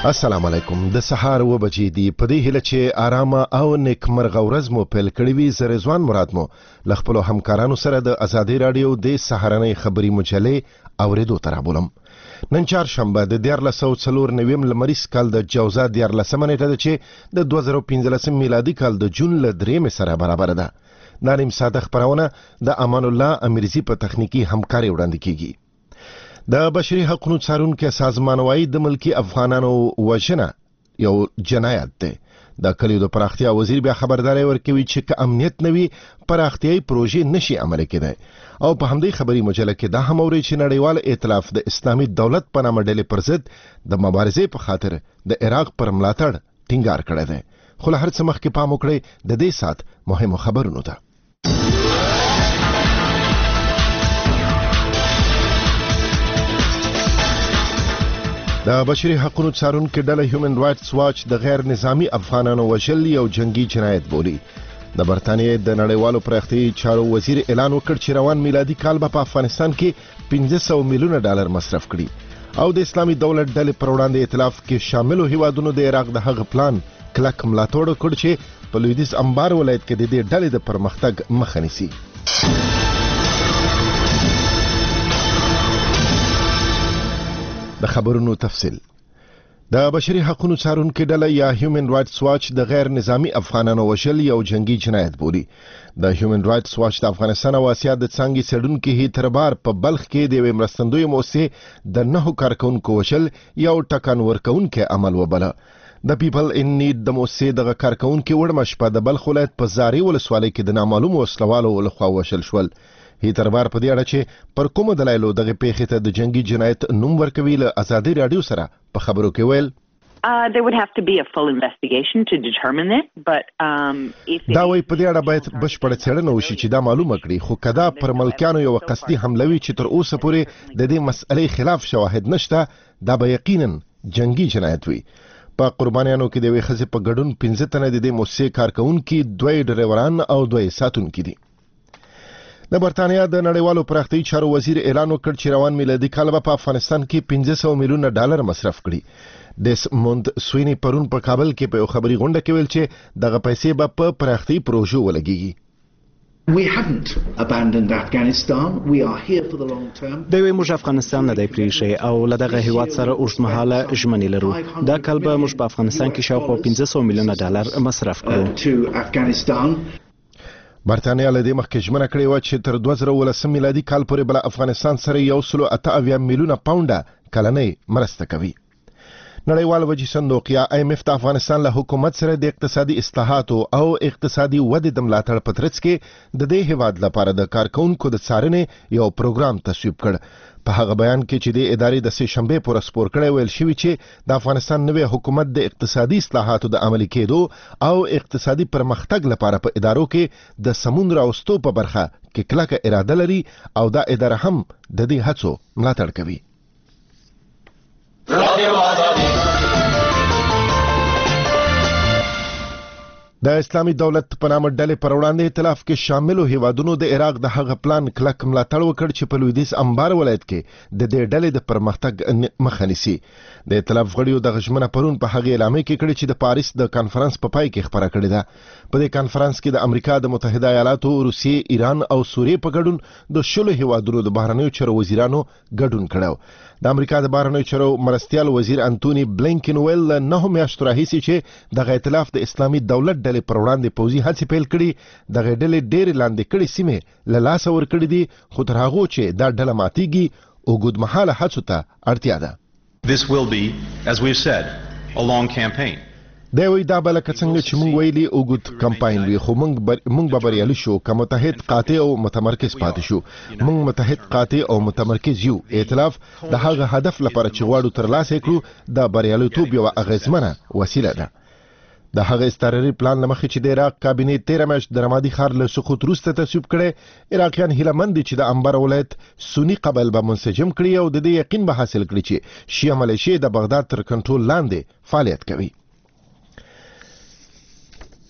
السلام علیکم. د سهار و بجې دی په دې هیله چې آرامه او نیکمرغه ورځ مو پیل کړې وي. زه رضوان مراد مو له خپلو همکارانو سره د ازادي رادیو د سهارنۍ خبري مجلې اورېدو ته رابولم. نن چهارشنبه د 1494 لمریز کال د جوزا 14 نیټه ده چې د 2015 میلادي کال د جون له 3 سره برابر ده. دا نیم ساده خبرونه د امان الله امیرزي په تخنیکی همکاري وړاندې کیږي. د بشري حقوقو څارونکو سازمان وايي د ملکی افغانانو وژنه یو جنایت ده. د کلیو د پراختیا وزیر بیا خبرداري ورکوي چې که امنیت نوي پراختیاي پروژې نشي عملي کېدای. او په همدې خبري مجله کې دا هم اوري چې نړیوال ائتلاف د اسلامي دولت په نامه ډلې پر ضد د مبارزې په خاطر د عراق پر ملاتړ ټینګار کړی دی. خو له هر څه مخکې پام وکړئ د دې سات مهمو خبرونو ته. د بشري حقوقو څارونکو ډله هیومن رائټس واچ د غیر نظامی افغانانو وژل یو جنگي جنایت بولي. د برتانیې د نړیوالو پراختیايي چارو وزیر اعلان وکړ چې روان میلادي کال به په افغانستان کې 500 میلیونه ډالر مصرف کړي او د اسلامي دولت ډلې پر وړاندې ائتلاف کې شاملو هیوادونو د عراق د هغه پلان کلک ملاتړ وکړ چې په لویدیځ انبار ولایت کې د دې ډلې د پرمختګ مخه نیسي. د خبرونو تفصیل. د بشري حقوقو څارونکو ډله یا هیومن رائټس واچ د غیر نظامی افغانانو وژل یو جنگي جنایت بولي. د هیومن رائټس واچ د افغانستان او اسیا د څنګه څېړونکو هیتربار په بلخ کې د مرستندوی موسسې د 9 کارکونکو وژل یو ټکان ورکونکو عمل وبله. د پیپل ان نیډ د موسسې د کارکونکو وړمش په د بلخ ولایت په زاري ولسوالۍ کې د نامعلوم وسلوالو لخوا وژل شول. هیتربار په دې اړه چې پر کوم دلایلو دغه پیښې ته د جنگي جنایت نوم ورکوي له ازادي رادیو سره په خبرو کې ویل there would have to be a full investigation to determine it, but if دا وایي په دې اړه باید بشپړه څېړنه وشي چې دا معلومه کړي. خو کدا پر ملکیانو یو قصدي حمله وي چې تر اوسه پورې د دې مسئلې خلاف شواهد نشته، دا به یقینا جنگي جنایت وي. په قربانیانو کې د یوې ښځې په ګډون 15 تنه د دې موسسې کارکونکي 2 ډریوران او 2 ساتونکي دي. د برتانیا د نړیوالو پراختیايي چارو وزیر اعلان وکړ چې روان میلادي کال به په افغانستان کې 500 میلیونه ډالر مصرف کړي. ډیسموند سوینی پرون په کابل کې په خبري غونډه کې ویل چې دغه پیسې به په پراختیايي پروژو ولګيږي. We haven't abandoned Afghanistan. We are here for the long term. دوی موږ افغانستان نه دی پریښی او له دغه هیواد سره اوږدمهاله ژمنې لرو. دا کال به موږ په افغانستان کې شاوخوا 500 میلیونه ډالر مصرف کړو. To Afghanistan. برتانیا له دې مخکې ژمنه کړې وه چې تر 2019 میلادي کال پورې بل افغانستان سره 188 میلیونه پاونډه کلنۍ مرسته کوي. نړیوال وجې صندوق یا IMF د افغانستان له حکومت سره د اقتصادي اصلاحاتو او اقتصادي ودې د ملاتړ په ترڅ کې د دې هیواد لپاره د کارکونکو د څارنې یو پروګرام تصویب کړ. په هغه بیان کې چې د ادارې د سه شنبه پر سپور کړی ویل شوی چې د افغانستان نوې حکومت د اقتصادي اصلاحاتو د عملي کېدو او اقتصادي پرمختګ لپاره په ادارو کې د سمون راوستو په برخه کې کلکه اراده لري او دا اداره هم د دې هڅو ملاتړ کوي. د اسلامي دولت په نامه ډلې پر وړاندې ائتلاف کې شاملو هیوادونو د عراق د هغه پلان کلک ملاتړ وکړ چې په لویدیځ انبار ولایت کې د دې ډلې د پرمختګ مخه نیسي. د ائتلاف غړیو د غژمنه پرون په هغه اعلامیه کې کړی چې د پاریس د کانفرنس په پای کې خبره کړې ده. په دې کانفرنس کې د امریکا د متحده ایالاتو، روسیې، ایران او سوریې په ګډون د شلو هیوادونو د بهرنیو چارو وزیرانو ګډون کړو. د امریکا د بهرنیو چارو مرستیال وزیر انټونی بلینکن ویل 9 میاشتو راهیسې چې د ائتلاف د اسلامي دولت ډلې پر وړاندې پوځي هڅې پیل کړي، د ډلې ډېر لاندې کړي سیمې له لاسه ورکړي دي، خو تر هغه چې دا ډله ماتېږي اوږدمهاله هڅو ته اړتیا ده. This will be, as we've said, a long campaign. دا وی دا بل څنګه چې موږ ویلي اوږد کمپاین وي، خو موږ به بریالي شو که متحد قاطع او متمرکز پاتې شو. موږ متحد قاطع او متمرکز یو. ائتلاف د هغه هدف لپاره چې غواړو ترلاسه کړو د بریالیتوب یوه اغیزمنه وسیله ده. د هغه استراري پلان لمخې چې د عراق کابینه 13 میاشت د رمادي ښار له سقوط وروسته تصویب کړي، عراقیان هیله مند دي چې د انبار ولایت سنی قبایل به منسجم کړي او د دې یقین به حاصل کړي چې شیعه ملیشې د بغداد تر کنټرول لاندې فعالیت کوي.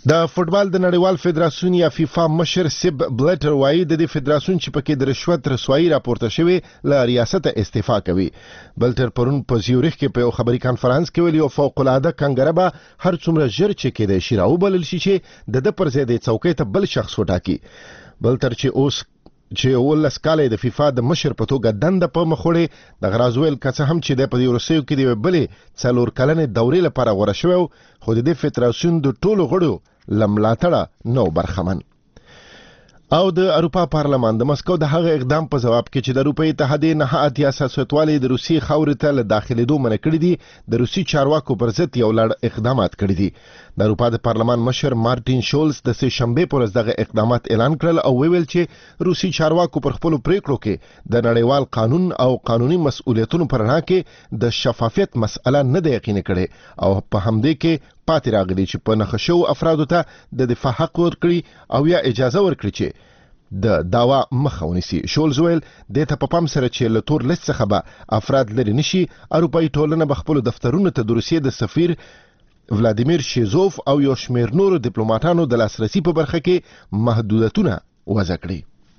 د فوټبال د نړیوال فدراسیون یا فیفا مشر سیب بلټر وایي د فدراسیون چې پکې د رشوت رسوایی راپورته شوی له ریاست استعفا کوي. بلټر پرون په زیورخ کې په خبري کانفرنس کې ویلي او فوق العاده کنګره به هر څومره ژر چې کېدای شي راوبلل شي چې د پر ځای د څوکۍ ته بل شخص وټاکي. بلټر چې ولس کاله د فیفا د مشر په توګه دنده په مخوړې د غرازویل کڅه هم چې د په یورسیو کې دی بلې څلور کلنې دورې لپاره غوړه شو خو د فدراسیون د ټولو غړو لملاتړه نو برخمن. او د اروپا پارلمان د مسکو د هغه اقدام په جواب کې چې د اروپا اتحادیې نه اتیا سیاستوالي د روسي خاورې ته له داخليدو منع کړی دي د روسي چارواکو پر ضد یو لړ اقدامات کړی دي. د اروپا د پارلمان مشر مارټین شولز د سه شنبه پر ورځ دغه اقدامات اعلان کړل او ویل چې روسي چارواکو پر خپل پریکړو کې د نړیوال قانون او قانوني مسؤلیتونو پر نه کې د شفافیت مسأله نه د یقین کړي او په همدې کې پاتې راغلي چې په نخښو افرادو ته د دفاع حق ورکړي او یا اجازه ورکړي چې د داوا مخه ونیسي. شولز ویل د ته په پام سره چې له تور لیست څخه به افراد لري نشي اروپאי ټولنه به خپل دفترونو ته د روسیې د سفیر ولادیمیر شیزوف او یو شمېر نورو ډیپلوماټانو د لاسرسي په برخه کې محدودیتونه وضع کړي.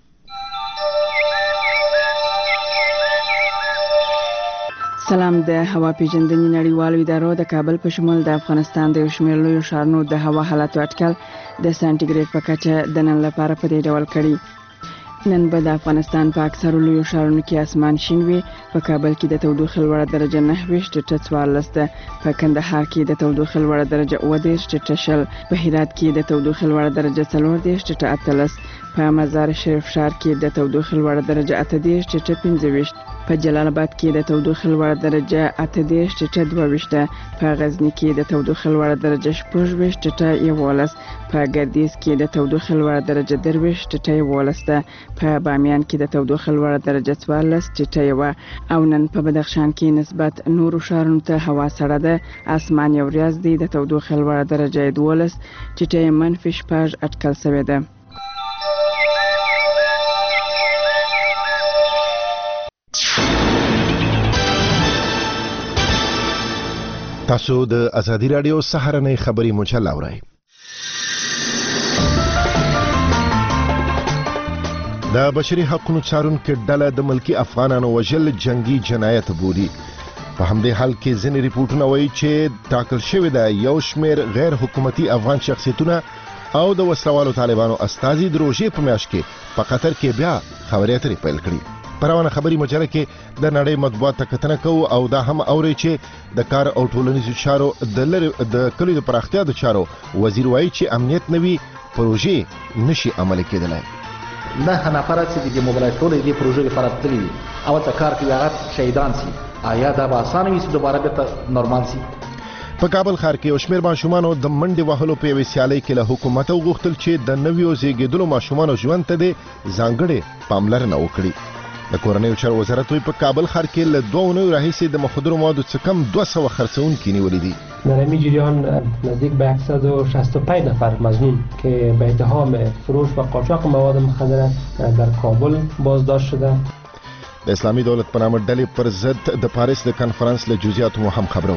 سلام. د هوا پیژندنې نړیوالو ادارو د کابل په شمول د افغانستان د شمېر لوی ښارونو د هوا حالت اټکل د سانټیګریډ په کچه د نن لپاره په دې ډول کړي. نن به د افغانستان په اکثرو لوی ښارونو کې اسمان شین وي. په کابل کې د تودوخې لوړه درجه 9.14 ده. په کندهار کې د تودوخې لوړه درجه 9.10. په هرات کې د تودوخې لوړه درجه 4.18. په مزار شریف ښار کې د تودوخې لوړه درجه 8.15. په جلال آباد کې د تودوخې لوړه درجه 8.22. په غزنی کې د تودوخې لوړه درجه 4.11. په ګردیز کې د تودوخې لوړه درجه 3.11 ده. په بامیان کې د تودوخې لوړه درجه 14.1 او نن په بدخشان کې نسبت نورو ښارونو ته هوا سړه ده. اسمان یو ریاض دی. د تودوخې لوړه درجه 12.-5 اټکل شوې ده. تاسو د ازادي رادیو سهارنۍ خبري مجله اورئ. د بشري حقوقو څارونکو ډله د ملکی افغانانو وژل جنگي جنایت بولي. په همدې حال کې ځینې ریپورتونه وایي چې ټاکل شوی د یو شمېر غیر حکومتي افغان شخصیتونه او د وسلوالو طالبانو استازي د روژې په میاشت کې په قطر کې بیا خبرې اترې پیل کړې. پروانه خبري مجله کې د نړۍ مطبوعات ته کتنه کوو او دا هم اوري چې د کار او ټولنیزو چارو د کلیو د پراختیا د چارو وزیر وایي چې امنیت نوي پروژې نشي عملي کېدلای. نه نفرات چې د موبایل ټول دې پروژې لپاره تللی او تا کار کوي هغه شهیدان سي آیا دا به اسانه وي چې دوباره به نورمال سي. په کابل ښار کې یو شمېر ماشومانو د منډې وهلو په یوې سیالۍ کې له حکومت وغوښتل چې د نویو زیږېدلو ماشومانو ژوند ته د ځانګړې پاملرنه وکړي. د کورنیو چارو وزارت په کابل ښار کې له 2 اونیو راهیسې د مخدرو موادو څخه کم 200 خرڅونکي نیولي دي. در این جریان نزدیک به 165 نفر مظنون که به اتهام فروش و قاچاق مواد مخدر در کابل بازداشت شده. د اسلامي دولت په نامه ډلې پر ضد د پاریس د کنفرانس له جزئیاتو مو هم خبرو.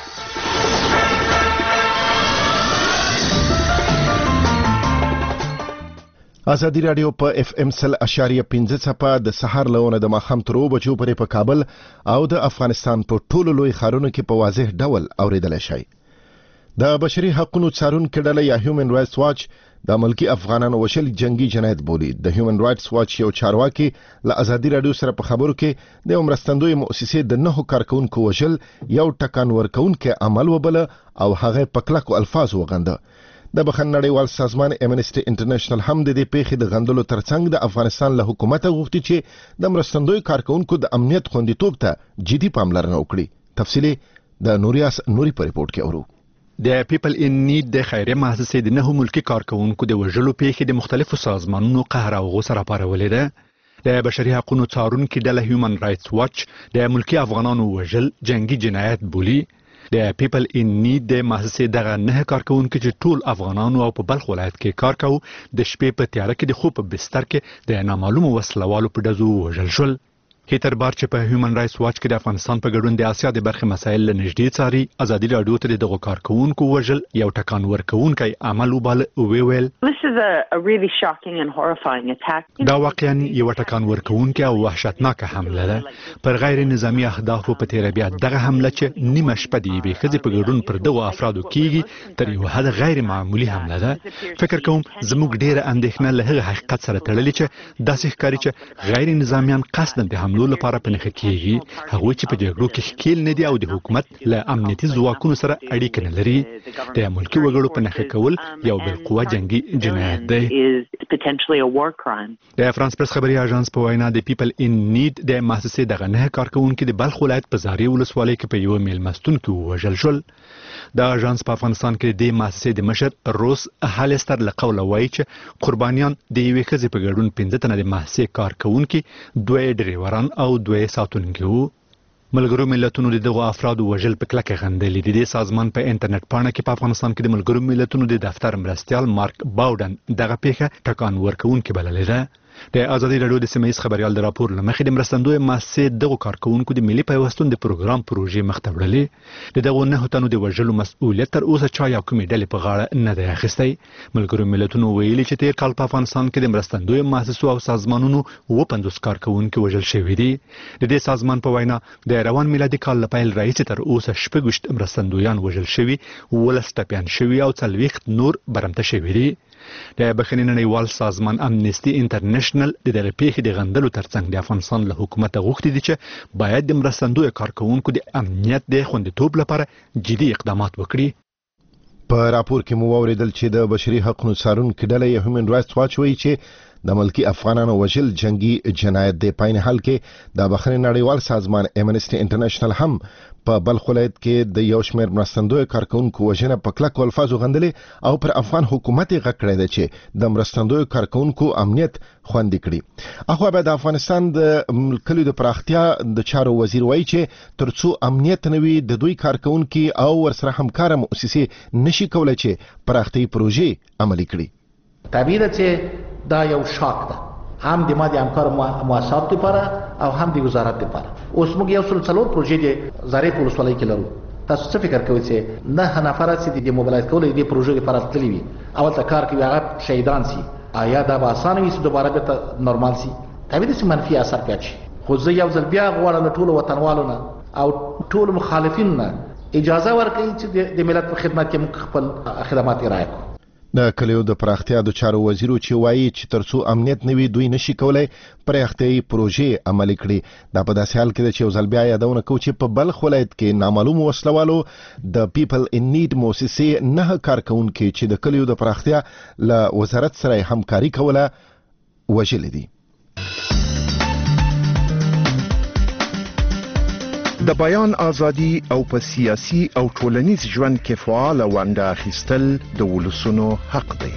ازادي رادیو په اف ام 100.15 څپه د سحر لونه د ماخام تر 2 بجو پورې په کابل او د افغانستان په ټولو لوی ښارونو کې په واضح ډول اوریدل شي. د بشري حقوقو څارونکو ډله یا هیومن رائټس واچ د ملکی افغانانو وشل جنگي جنایت بولي. د هیومن رائټس واچ یو چارواکي له ازادي رادیو سره په خبرو کې د عمرستندوی مؤسسې د 9 کارکونکو وشل یو ټکان ورکونکو عمل وبله او هغه په کلکو الفاظ وغنده. د بخښن نړیوال سازمان امنسټي انټرنیشنل هم د دې پیښې د غندلو ترڅنګ د افغانستان له حکومت غوښتي چې د مرستندوی کارکونکو د امنیت خوندیتوب ته جدي پاملرنه وکړي. تفصیلی د نوریاس نوري په ریپورت کې اورو. د پیپل ان نیډ د خیریه مؤسسې د 9 ملکی کارکونکو د وژلو پیښې د مختلفو سازمانونو قهر او غوسه راپارولې ده. د بشري حقوقو څارونکو ډله هیومن رائټس واچ د ملکی افغانانو وژل جنگي جنایت بولي. د پیپل ان نیډ د مؤسسې دغه 9 کارکونکو چې ټول افغانانو او په بلخ ولایت کې کار کوي د شپې په تیاره کې د خوب په بستر کې د نامعلومو وسلوالو په ډزو وژل شول. هیتر بار چې په هیومن رائټس واچ کې د افغانستان په ګډون د اسیا د برخې مسایل له نږدې څاري، ازادي راډیو ته دغه کارکونکو وژل یو ټکان ورکوونکی عمل وباله. ویل This is a really shocking and horrifying attack. دا واقعا یو ټکان ورکوونکی او وحشتناک حمله ده پر غیر نظامی اهدافو په تیر بیا دغه حمله چې نیمه شپه دی به خځې په ګډون پر دغه افرادو کیږي تر یو حد غیر معمولی حمله ده. فکر کوم زموږ ډیره اندېښنه له هغه حقیقت سره تړلې چې داسې ښکاري چې غیر نظامیان قصداً د حملو لپاره پنهخه کیږي، هغوی چې په جګړو کې ښکیل نه دي او د حکومت له امنیتي ځواکونو سره اړیکه نه لري. د ملکي وګړو پنهخه کول یو بالقوه جنگي جنایت دی. د فرانس پریس خبري اژانس په وینا د پیپل ان نیډ د مؤسسې دغه نه کارکونکو د بلخ ولایت په زاري ولسوالۍ کې په یو میلمستون کې وژل شول. د اژانس په افغانستان کې د مؤسسې د مشر روس هالستر له قوله وایي چې قربانیان د یوې ښځې په ګډون 15 تنه د مؤسسې کارکونکي، 2 ډریوران او 2 ساتونکي وو. ملګرو ملتونو د دغو افرادو وژل په کلکه غندلي دي. د سازمان په انټرنیټ پاڼه کې په افغانستان کې د ملګرو ملتونو د دفتر مرستیال مارک باودن دغه پیښه ټکان ورکوونکې بللې ده. د ازادي راډیو د سیمه ییز خبريال د راپور لمخې د مرستندوی مؤسسې دغه کارکونکو د ملي پیوستون د پروګرام پروژې مخ ته وړلې. د دغه 9 تنو د وژلو مسؤلیت تر اوسه چا یو کومې ډلې په غاړه نه دی اخیستی. ملګرو ملتونو ویلي چې تیر کال په افغانستان کې د مرستندوی مؤسسو او سازمانونو 50 کارکونکو وژل شوي دي. د دې سازمان په وینا د روان میلادي کال له پیل راهیسې تر اوسه 26 مرستندویان وژل شوي، 12 ټپیان شوي او 40 نور برمته شوي دي. د بخښنې نړیوال سازمان امنیستي انټرنیشنل د دغه پیښې د غندلو ترڅنګ د افغانستان له حکومت غوښتي دي چې باید د مرستندوی کارکونکو د امنیت د خوندیتوب لپاره جدي اقدامات وکړي. په راپور کې مو واوریدل چې د بشري حقوقو څارونکو ډلې هیومن رائټس واچ وایي چې د ملکی افغانانو وژل جنگي جنایت دی. په عین حال کې د بخښنې نړیوال سازمان امنیستي انټرنیشنل هم په بلخ ولایت کې د یو شمېر مرستندوی کارکونکو وژنه په کلکو الفاظو غندلې او پر افغان حکومت یې غږ کړی دی چې د مرستندوی کارکونکو امنیت خوندي کړي. اخو به د افغانستان د کلیو د پراختیا د چارو وزیر وایي چې ترڅو امنیت نوي د دوی کارکونکو او ورسره همکار مؤسسې نشي کولای چې پراختي پروژې عملي کړي. طبیعي ده چې دا یو شاک ده هم د ماده همکار مؤسسات لپاره او هم د وزارت لپاره. اوس موږ یو څلور پروژې د زاري په ولسوالۍ کې لرو. تاسو څه فکر کوئ چې 9 نفر چې د موبایل کولو د پروژې لپاره تللی وي اول ته کار کوي هغه شهیدان سي، آیا دا به اسانه وي چې دوباره به نورمال سي؟ طبیعي چې منفي اثر پاتې شي. خو زه یو ځل بیا غواړم ټول وطنوالو نه او ټول مخالفین نه اجازه ورکړي چې د ملت په خدمت کې موږ خپل خدمات ارائه کړو. د کلیو د پراختیا د چارو وزیرو چې وایي چې ترڅو امنیت نوي دوی نشي کولای پراختیايي پروژې عملي کړي. دا په داسې حال کې چې یو ځل بیا یادونه کوي چې په بلخ ولایت کې نامعلوم وسلوالو د پیپل ان نیډ مؤسسې 9 کارکونکو چې د کلیو د پراختیا له وزارت سره همکاري کوله وژل دي. د بیان ازادي او په سیاسي او ټولنیز ژوند کې فعال ونډه اخیستل د ولسونو حق دی.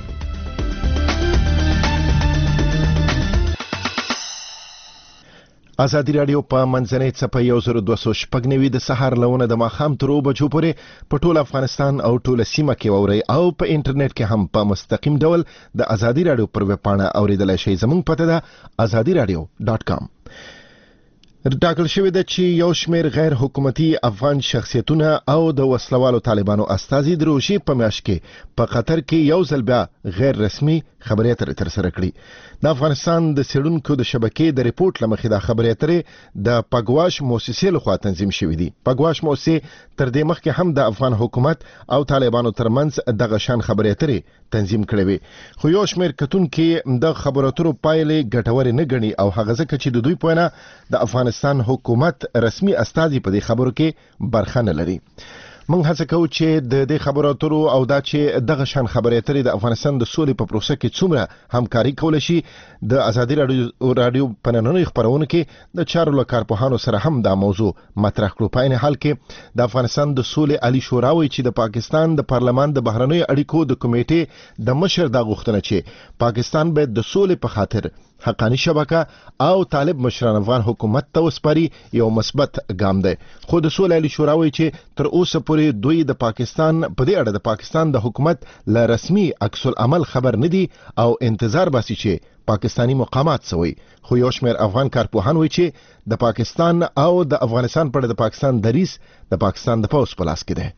ازادي راډیو په منځنۍ څپه 1290 د سهار لونه د ماښام تر 2 بجو پورې په ټول افغانستان او ټول سیمه کې ووري او په انټرنیټ کې هم په مستقیم ډول د ازادي راډیو پر ویب پاڼه اوریدلای شئ. زموږ پته ده azadiradio.com. ټاکل شوی دی چې یو شمېر غیر حکومتي افغان شخصیتونه او د وسلوالو طالبانو استازي د روشي په میاشت کې په قطر کې یو ځل بیا غیر رسمي خبري اترې ترسره کړې. د افغانستان د سیډونکو د شبکې د ریپورت لمخې د خبري اترې د پګواش مؤسسې لخوا تنظیم شوې دي. پګواش مؤسسې تر دې مخکې هم د افغان حکومت او طالبانو ترمنځ دغه شان خبري اترې تنظیم کړې وي. خو یو شمېر کتونکو د خبرو اترو پایلې ګټورې نه ګڼي او هغه ځکه چې د دوی په وینا د افغانستان حکومت رسمي استازي په دې خبرو کې برخه نه لري. موږ هڅه کوو چې د دې خبرو اترو او دا چې دغه شان خبرې اترې د افغانستان د سولې په پروسه کې څومره همکاري کول شي د ازادي راډیو په نننۍ خبرونه کې د چارو له کارپوهانو سره هم دا موضوع مطرح کړو. په عین حال کې د افغانستان د سولې عالی شورا وایي چې د پاکستان د پارلمان د بهرنیو اړیکو د کمیټې د مشر دا غوښتنه چې پاکستان باید د سولې په خاطر حقانی شبکه او طالب مشران افغان حکومت ته وسپاري یو مثبت ګام دی. خو د سولې عالی شورا وایي چې تر اوسه پورې دوی د پاکستان په دې اړه د پاکستان د حکومت له رسمي عکس العمل خبر نه دي او انتظار باسي چې پاکستانی مقامات سوي خو یو شمېر افغان کارپوهان وایي چې د پاکستان او د افغانستان په اړه د پاکستان دریځ د پاکستان د پوځ په لاس کې دی.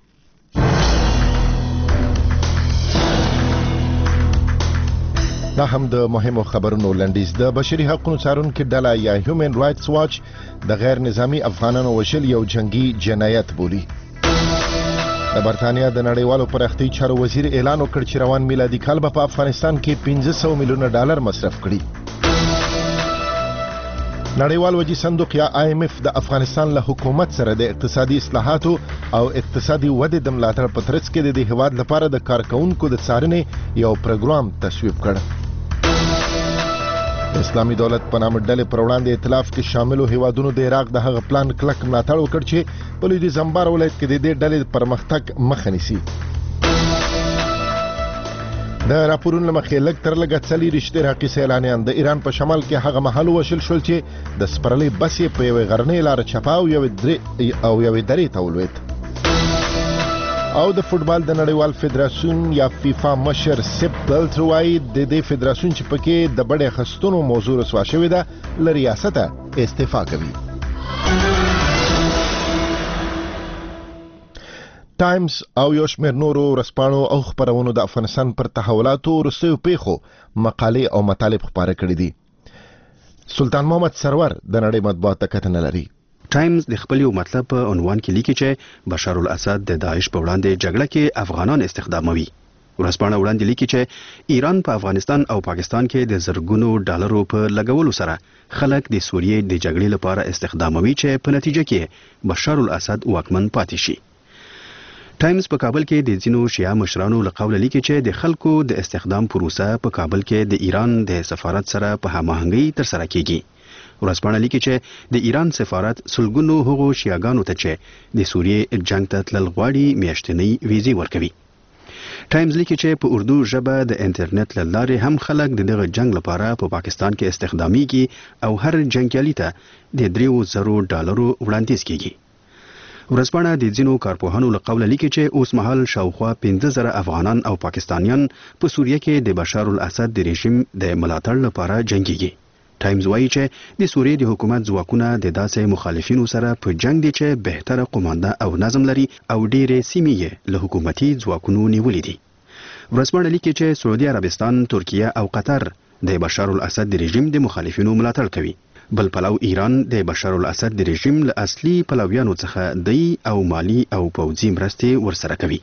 دا هم د مهمو خبرونو لنډیز. د بشري حقوقو څارونکو ډله یا هیومن رائټس واچ د غیر نظامی افغانانو وژل یو جنگي جنایت بولي. د برتانیا د نړیوالو پراختیایي چارو وزیر اعلان وکړ چې روان میلادي کال به په افغانستان کې $500 میلیونه مصرف کړي. نړیوال وجې صندوق یا IMF د افغانستان له حکومت سره د اقتصادي اصلاحاتو او اقتصادي ودې د ملاتړ په ترڅ کې د هیواد لپاره د کارکونکو د څارنې یو پروګرام تصویب کړ. اسلامي دولت په نامه ډلې پر وړاندې ائتلاف کې شاملو هیوادونو د عراق د هغه پلان کلک ملاتړ وکړ چې په لویدیځ انبار ولایت کې د دې ډلې پرمختګ مخه نیسي. د راپورونو مخې لږ تر لږه 40 عراقي سیلانیان د ایران په شمال کې هغه مهال وشل شول چې د سپرلي بس په یوې غرنۍ لار چپا او یوې درې ته ولوېد. او د فوتبال د نړیوال فدراسیون یا فیفا مشر سیپ بلټر وايي د دې فدراسیون چې پکې د بډې خستونو موضوع رسوا شوې ده له ریاسته استعفا کوي. ټایمز او یو شمېر نورو ورځپاڼو او خپرونو د افغانستان پر تحولاتو وروستیو پیښو مقالې او مطالب خپاره کړي دي. سلطان محمد سرور د نړۍ مطبوعات ته کتنه لري. ټایمز د خپل یو مطلب په عنوان کې لیکي چې بشار الاسد د داعش په وړاندې جګړه کې افغانان استخداموي. ورځپاڼه وړاندې لیکي چې ایران په افغانستان او پاکستان کې د زرګونو ډالرو په لګولو سره خلک د سوریې د جګړې لپاره استخداموي چې په نتیجه کې بشار الاسد واکمن پاتې شي. ټایمز په کابل کې د ځینو شیعه مشرانو له قوله لیکي چې د خلکو د استخدام پروسه په کابل کې د ایران د سفارت سره په هماهنګۍ ترسره کیږي. ورځپاڼه لیکي چې د ایران سفارت سلګونو هغو شیعاګانو ته چې د سوریې جنگ ته تلل غواړي میاشتنۍ ویزې ورکوي. ټایمز لیکي چې په اردو ژبه د انټرنیټ له لارې هم خلک د دغه جنگ لپاره په پاکستان کې استخدامیږي او هر جنګیالي ته د $3,000 وړاندیز کیږي. ورځپاڼه د ځینو کارپوهانو له قوله لیکي چې اوس مهال شاوخوا 15,000 افغانان او پاکستانیان په سوریه کې د بشار الاسد د رژیم د ملاتړ لپاره جنگيږي. ټایمز وایي چې د سوریې د حکومت ځواکونه د داسې مخالفینو سره په جنگ دي چې بهتره قومانده او نظم لري او ډېرې سیمې یې له حکومتي ځواکونو نیولې دي. ورځپاڼه لیکي چې سعودي عربستان، ترکیه او قطر د بشار الاسد د رژیم د مخالفینو ملاتړ کوي. بل پلو ایران د بشار الاسد د رژیم له اصلي پلویانو څخه دی او مالی او پوځي مرستې ورسره کوي.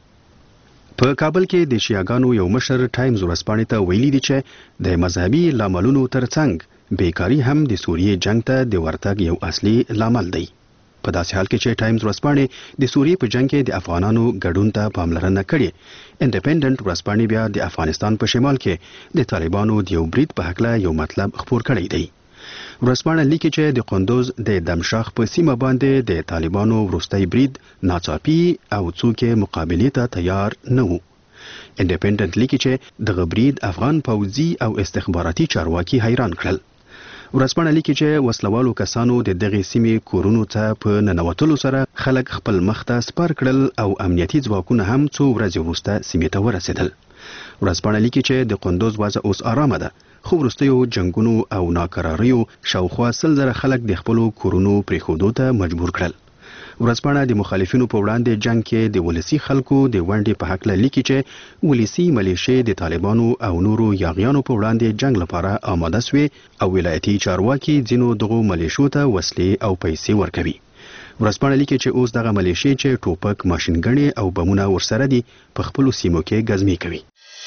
په کابل کې د شیعاګانو یو مشر ټایمز ورځپاڼې ته ویلي دی چې د مذهبي لاملونو ترڅنګ بیکاری هم د سوریې جنگ ته د ورتګ یو اصلي لامل دی. په داسې حال کې چې ټایمز ورځپاڼې د سوریې په جنگ کې د افغانانو ګډون ته پاملرنه کړې، انډیپندنت ورځپاڼې بیا د افغانستان په شمال کې د طالبانو د یو برید په هکله یو مطلب خپور کړی دی. ورځپاڼه لیکي چې د قندوز د دمشق په سیمه باندې د طالبانو وروستی برید ناڅاپي او څوک مقابلې ته تیار نه وو. انډیپندنت لیکي چې دغه برید افغان پوځي او استخباراتي چارواکي حیران کړل. ورځپاڼه لیکي چې وسلوالو کسانو د دغه سیمې کورونو ته په ننوتلو سره خلک خپل مخ ته سپار کړل او امنیتي ځواکونه هم څو ورځې وروسته سیمې ته ورسېدل. ورځپاڼه لیکي چې د قندوز وضع اوس آرامه ده، خو وروستیو جنگونو او ناکراریو شاوخوا 100,000 خلک د خپلو کورونو پرېښودو ته مجبور کړل. ورځپاڼه د مخالفینو په وړاندې جنگ کې د ولسی خلکو د ونډې په هکله لیکي چې ولسی ملیشې د طالبانو او نورو یاغیانو په وړاندې جنگ لپاره آماده شوې او ولایتي چارواکي ځینو دغو ملیشو ته وسلې او پیسې ورکوي. ورځپاڼه لیکي چې اوس دغه ملیشې چې ټوپک، ماشینګڼې او بمونه ورسره دي په خپلو سیمو کې ګزمې کوي.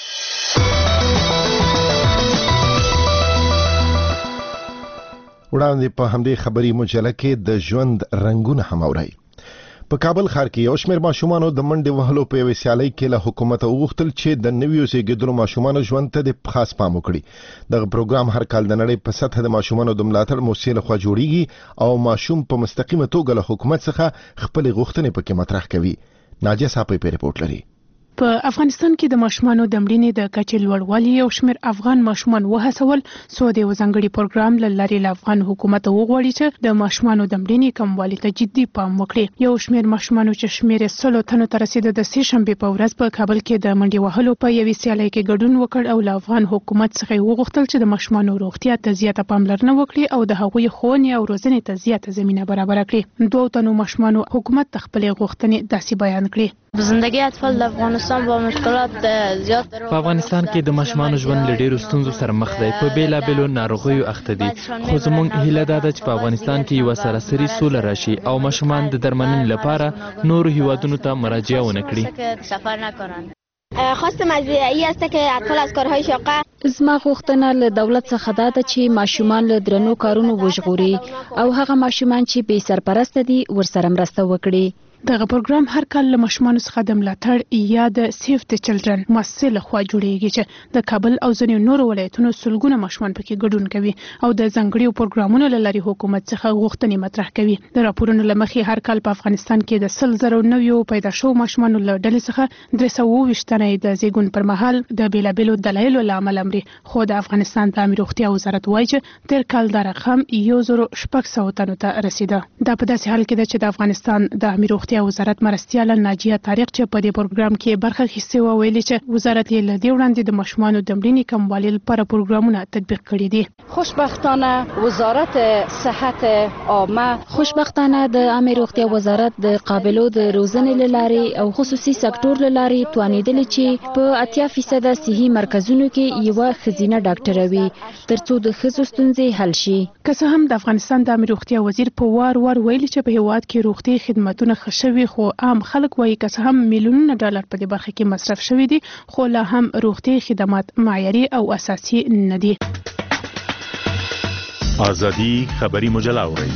وړاندې په همدې خبري مجله کې د ژوند رنگونه هم اوري. په کابل ښار کې یو شمېر ماشومانو د منډې وهلو په یوې سیالۍ کې له حکومت وغوښتل چې د نویو زیږېدلو ماشومانو ژوند ته د خاص پام وکړي. دغه پروګرام هر کال د نړۍ په سطح د ماشومانو د ملاتړ موسسې لخوا جوړیږي او ماشوم په مستقیمه توګه له حکومت څخه خپلې غوښتنې پکې مطرح کوي. ناجیه صاحب په ریپورت لري. په افغانستان کې د ماشومانو د مړینې د کچې لوړوالي یو شمېر افغان ماشومان وهڅول څو د یو ځانګړي پروګرام له لارې له افغان حکومت وغواړي چې د ماشومانو د مړینې کموالي ته جدي پام وکړي. یو شمېر ماشومانو چې شمېر یې 100 تنو ته رسیده د سې شنبې په ورځ په کابل کې د منډې وهلو په یوې سیالۍ کې ګډون وکړ او له افغان حکومت څخه وغوښتل چې د ماشومانو روغتیا ته زیاته پاملرنه وکړي او د هغوی ښوونې او روزنې ته زیاته زمینه برابر کړي. 2 تنو ماشومانو حکومت خپل غوښتنې داسې بیان کړي. زندگی اطفال در افغانستان با مشکلات زیاد په افغانستان کې د ماشومانو ژوند له ډېرو ستونزو سره مخ دی. په بیلابېلو ناروغیو اخته دي، خو زموږ هیله دا ده چې په افغانستان کې یوه سراسري سوله راشي او ماشومان د درملنې لپاره نورو هیوادونو ته مراجعه ونه کړي. سفر نکنند. خواستم از ای است که اطفال از کارهای شاقه زما غوښتنه له دولت څخه دا ده چې ماشومان له درنو کارونو وژغوري او هغه ماشومان چې بې سرپرسته دي ورسره مرسته وکړي. دغه پروګرام هر کال له ماشومانو څخه د ملاتړ یا د سیف د چلډرن مؤسسې لخوا جوړیږي چې د کابل او ځینو نورو ولایتونو سلګونه ماشومان پکې ګډون کوي او د ځانګړي پروګرامونو له لارې حکومت څخه غوښتنې مطرح کوي. د راپورونو له مخې هر کال په افغانستان کې د 100,000 نویو پیدا شوو ماشومانو له ډلې څخه 320 تنه د زیږون پر مهال د بیلابېلو دلایلو له امله مري، خو د افغانستان د عامه روغتیا وزارت وایي چې تیر کال دا رقم 1600 تنو ته رسیده. دا په داسې حال کې ده چې د افغانستان د عامه روغتیا وزارت مرستیاله ناجیه طارق چې په دې پروګرام کې برخه اخیستې وه ویلي چې وزارت یې له دې وړاندې د ماشومانو د مړینې کموالي لپاره پروګرامونه تطبیق کړي دي. خوشبختانه وزارت صحت عامه خوشبختانه د عامه روغتیا وزارت د قابلو د روزنې له لارې او خصوصي سکتور له لارې توانیدلی چې په 80% صحي مرکزونو کې یوه ښځینه ډاکټره وي ترڅو د ښځو ستونزې حل شي. که څه هم د افغانستان د عامه روغتیا وزیر په وار ویلي چې په هیواد کې روغتي خدماتونه ښه شوي، خو عام خلک وایي که څه هم میلیونونه ډالر په دې برخه کې مصرف شوي دي خو لا هم روغتي خدمات معیاري او اساسي نه دي. ازادي خبري مجله اوري.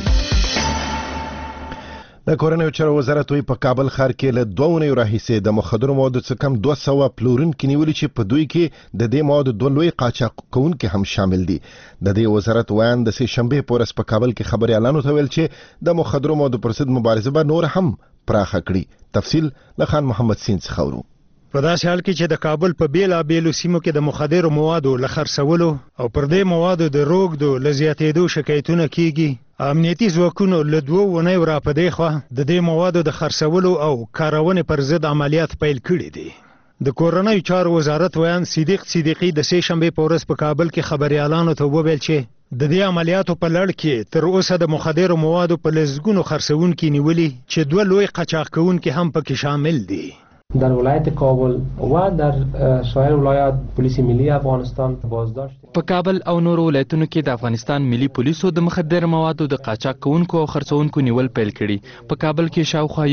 د کورنیو چارو وزارت په کابل ښار کې له 2 اونیو راهیسې د مخدرو موادو څخه کم 200 پلورونکي نیولي چې په دوی کې د دې موادو 2 لوی قاچاق کوونکي هم شامل دي. د دې وزارت ویان د سې شنبې په ورځ په کابل کې خبريالانو ته ویل چې د مخدرو موادو پر ضد مبارزه به نور هم پراخه کړي. تفصیل له خان محمد سین څخه ورو. په داسې حال کې چې د کابل په بیلابېلو سیمو کې د مخدرو موادو له خرڅولو او پر دې موادو د روږدو له زیاتېدو شکایتونه کیږي، امنیتي ځواکونو له 2 اونیو را په دې خوا د دې موادو د خرڅولو او کارونې پر ضد عملیات پیل کړي دي. د کورنیو چارو وزارت ویان صدیق صدیقي د سې شنبې په ورځ په کابل کې خبريالانو ته وویل چې د دې عملیاتو په لړ کې تر اوسه د مخدرو موادو په لسګونو خرڅونکي نیولي چې 2 لوی قاچاق کوونکي هم پکې شامل دي. در ولایت کابل و در سایر ولایات پلیس ملی افغانستان بازداشت په کابل او نورو ولایتونو کې د افغانستان ملي پولیسو د مخدر موادو د قاچاق کوونکو او خرڅونکو نیول پیل کړي. په کابل کې شاوخوا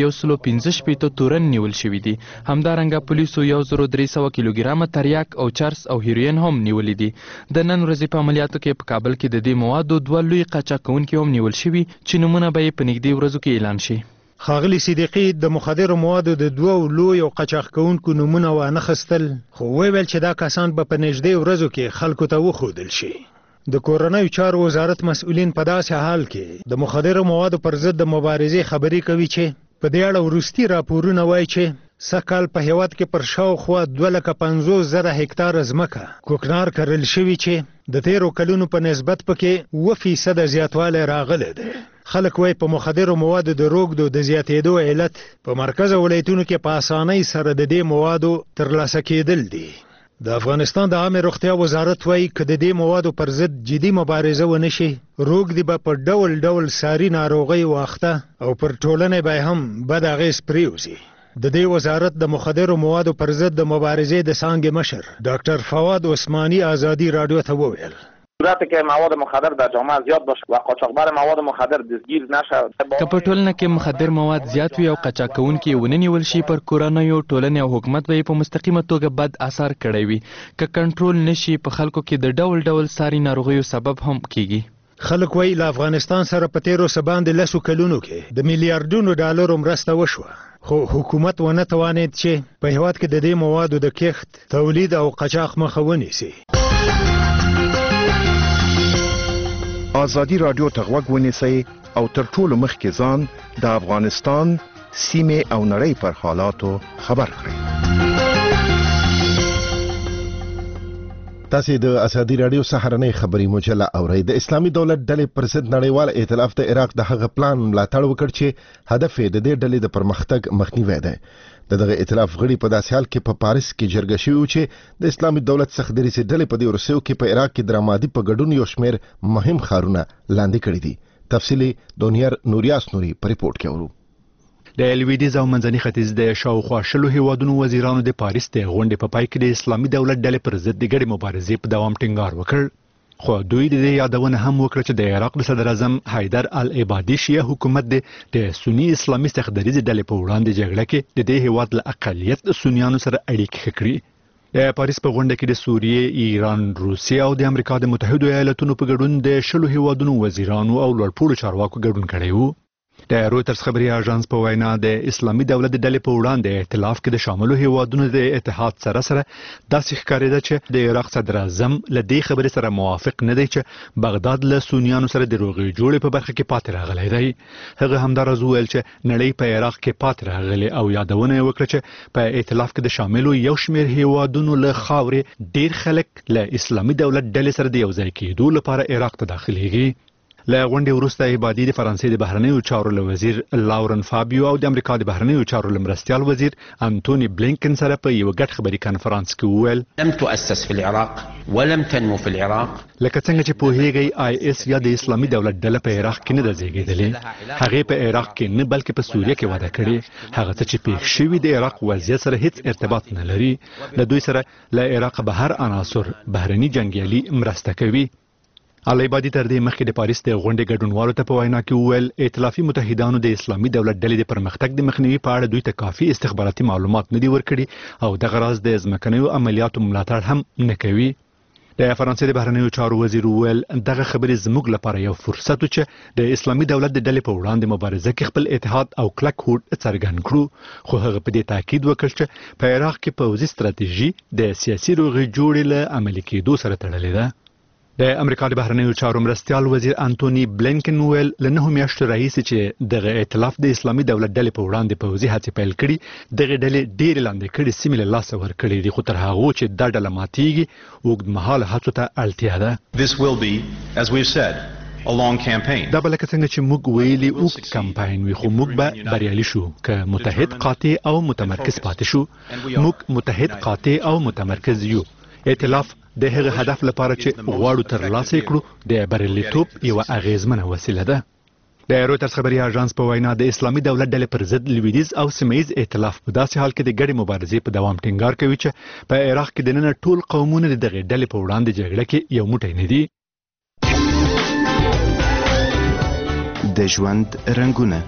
115 تورن نیول شوي دي. همدارنګه پولیسو 1300 کیلوګرامه تریاک او چرس او هیروین هم نیولي دي. د نن ورځې په عملیاتو کې په کابل کې د دې موادو 2 لوی قاچاق کوونکي هم نیول شوي چې نمونه به یې په نږدې ورځو کې اعلان شي. ښاغلي صدیقي د مخدرو موادو د 2 لوی او قاچاق کوونکو نمونه وانه خستل، خو ویل چې دا کسان به په نږدې ورځو کې خلکو ته وښودل شي. د کورنیو چارو وزارت مسؤلین په داسې حال کې د مخدرو موادو پر ضد د مبارزې خبرې کوي چې په دې اړه وروستي راپورونه وایي چې سږ کال په هیواد کې پر شاوخوا 250,000 هکتار ځمکه کوکنار کرل شوي چې د تیرو کلونو په نسبت پکې 2% زیاتوالی راغلی دی. خلک وایي په مخدرو موادو د روږدو د زیاتېدو علت په مرکز ولایتونو کې په اسانۍ سره د دې موادو ترلاسه کېدل دي. د افغانستان د عامه روغتیا وزارت وایي که د دې موادو پر ضد جدي مبارزه ونه شي، روږدي به په ډول ډول ساري ناروغۍ واخته او پر ټولنې به هم بد اغېز پرېوځي. د دې وزارت د مخدرو موادو پر ضد د مبارزې د څانګې مشر ډاکټر فواد عثماني ازادي رادیو ته وویل صورتی که مواد مخدر در جامعه زیاد باشه و قاچاقبر مواد مخدر دستگیر نشه، که په ټولنه کې مخدر مواد زیات وي او قاچاق کوونکي ونه نیول شي، پر کورنیو ټولنې او حکومت به په مستقیمه توګه بد اثر کړی وي. که کنټرول نشي، په خلکو کې د ډول ډول ساري ناروغیو سبب هم کیږي. خلک وایي له افغانستان سره په تیرو څه باندې 10 کلونو کې د میلیارډونو ډالرو مرسته وشوه، خو حکومت ونه توانید چې په هیواد کې د دې موادو د کښت، تولید او قاچاق مخه ونیسي. ازادي رادیو ته غوږ ونیسئ او تر ټولو مخکې ځان د افغانستان سیمې او نړۍ پر حالاتو خبر کړئ. تاسو د ازادي رادیو سهارنۍ خبري مجله اورئ. د اسلامي دولت ډلې پر ضد نړیوال ائتلاف د عراق د هغه پلان ملاتړ وکړ چې هدف یې د دې ډلې د پرمختګ مخنیوی دی. دغه ائتلاف غړي په داسې حال کې په پاریس کې جرګه شوي چې د اسلامي دولت څخه د ریسې ډلې په دې ورسېو کې په عراق کې د رمادي په ګډون یو شمېر مهم ښارونه لاندې کړي دي. تفصیلي دونیر نوریاس نوري په ریپورت کې اورو. د لویدیځ او منځني ختیځ د شاوخوا شلو هیوادونو وزیرانو د پاریس د غونډې په پای کې د اسلامي دولت ډلې پر ضد د ګډې مبارزې په دوام ټینګار وکړ. خو دوی د یادونه هم وکړه چې د عراق د صدر اعظم حیدر العبادي شیعه حکومت د سنی اسلامي سختدریزې ډلې په وړاندې جګړه کې د دې هیواد له اقلیت سنیانو سره اړیکې ښه کړې. د پاریس په غونډه کې د سوریې، ایران، روسیې او د امریکا د متحدو ایالاتونو په ګډون د شلو هیوادونو وزیرانو او لوړپوړو چارواکو ګډون کړی و. د رویټرز خبري اژانس په وینا د اسلامي دولت د ډلې په وړاندې ائتلاف کې د شاملو هیوادونو د اتحاد سره داسې ښکارېده چې د عراق صدر اعظم له دې خبرې سره موافق نه دی چې بغداد له سنیانو سره د روغې جوړې په برخه کې پاتې راغلی دی. هغه همداراز وویل چې نړۍ په عراق کې پاتې راغلی او یادونه یې وکړه چې په ائتلاف کې د شاملو یو شمېر هیوادونو له خاورې ډېر خلک له اسلامي دولت ډلې سره د یو ځای کېدو لپاره عراق ته داخليږي. له غونډې وروسته عبادي د فرانسې د بهرنیو چارو له وزیر لاورن فابیو او د امریکا د بهرنیو چارو له مرستیال وزیر انټونی بلینکن سره په یو ګډ خبري کانفرنس کې وویل لم تؤسس في العراق ولم تنمو في العراق. لکه څنګه چې پوهیږئ آی اس یا د اسلامي دولت ډله په عراق کې نه ده زیږېدلې، هغه په عراق کې نه بلکې په سوریه کې وده کړې. هغه څه چې پیښ شوي د عراق وضعیت سره هیڅ ارتباط نه لري. له دوی سره له عراق بهر عناصر بهرني جنگیالي مرسته کوي. العبادي تر دې مخکې د پاریس د غونډې ګډونوالو ته په وینا کې وویل ائتلافي متحدانو د اسلامي دولت ډلې د پرمختګ د مخنیوي په اړه دوی ته کافي استخباراتي معلومات نه دي ورکړي او دغه راز د ځمکنیو عملیاتو ملاتړ هم نه کوي. د فرانسې د بهرنیو چارو وزیر وویل دغه خبرې زموږ لپاره یو فرصت و چې د اسلامي دولت د ډلې په وړاندې مبارزه کې خپل اتحاد او کلک هوډ څرګند کړو. خو هغه په دې تاکید وکړ چې په عراق کې پوځي ستراتیژي د سیاسي روغې جوړې له عملي کېدو سره تړلې ده. د امریکا د بهرنیو چارو مرستیال وزیر انټونی بلینکن ویل له 9 میاشتو راهیسې چې دغه ائتلاف د اسلامي دولت ډلې په وړاندې پوځي هڅې پیل کړي، دغه ډلې ډېرې لاندې کړي سیمې له لاسه ورکړي دي. خو تر هغو چې دا ډله ماتیږي اوږدمهاله هڅو ته اړتیا ده. This will be, as we've said, a long campaign. دا به لکه څنګه چې موږ ویلي اوږد کمپاین وي، خو موږ به بریالي شو که متحد قاطع او متمرکز پاتې شو. موږ متحد قاطع او متمرکز یو. ائتلاف د هغه هدف لپاره چې غواړو ترلاسه کړو د بریالیتوب یوه اغیزمنه وسیله ده. د رویټرز خبري اژانس په وینا د اسلامي دولت ډلې پر ضد لویدیځ او سیمهییز ائتلاف په داسې حال کې د ګډې مبارزې په دوام ټینګار کوي چې په عراق کې دننه ټول قومونه د دغې ډلې په وړاندې جګړه کې یو موټی نه دي. د ژوند رنګونه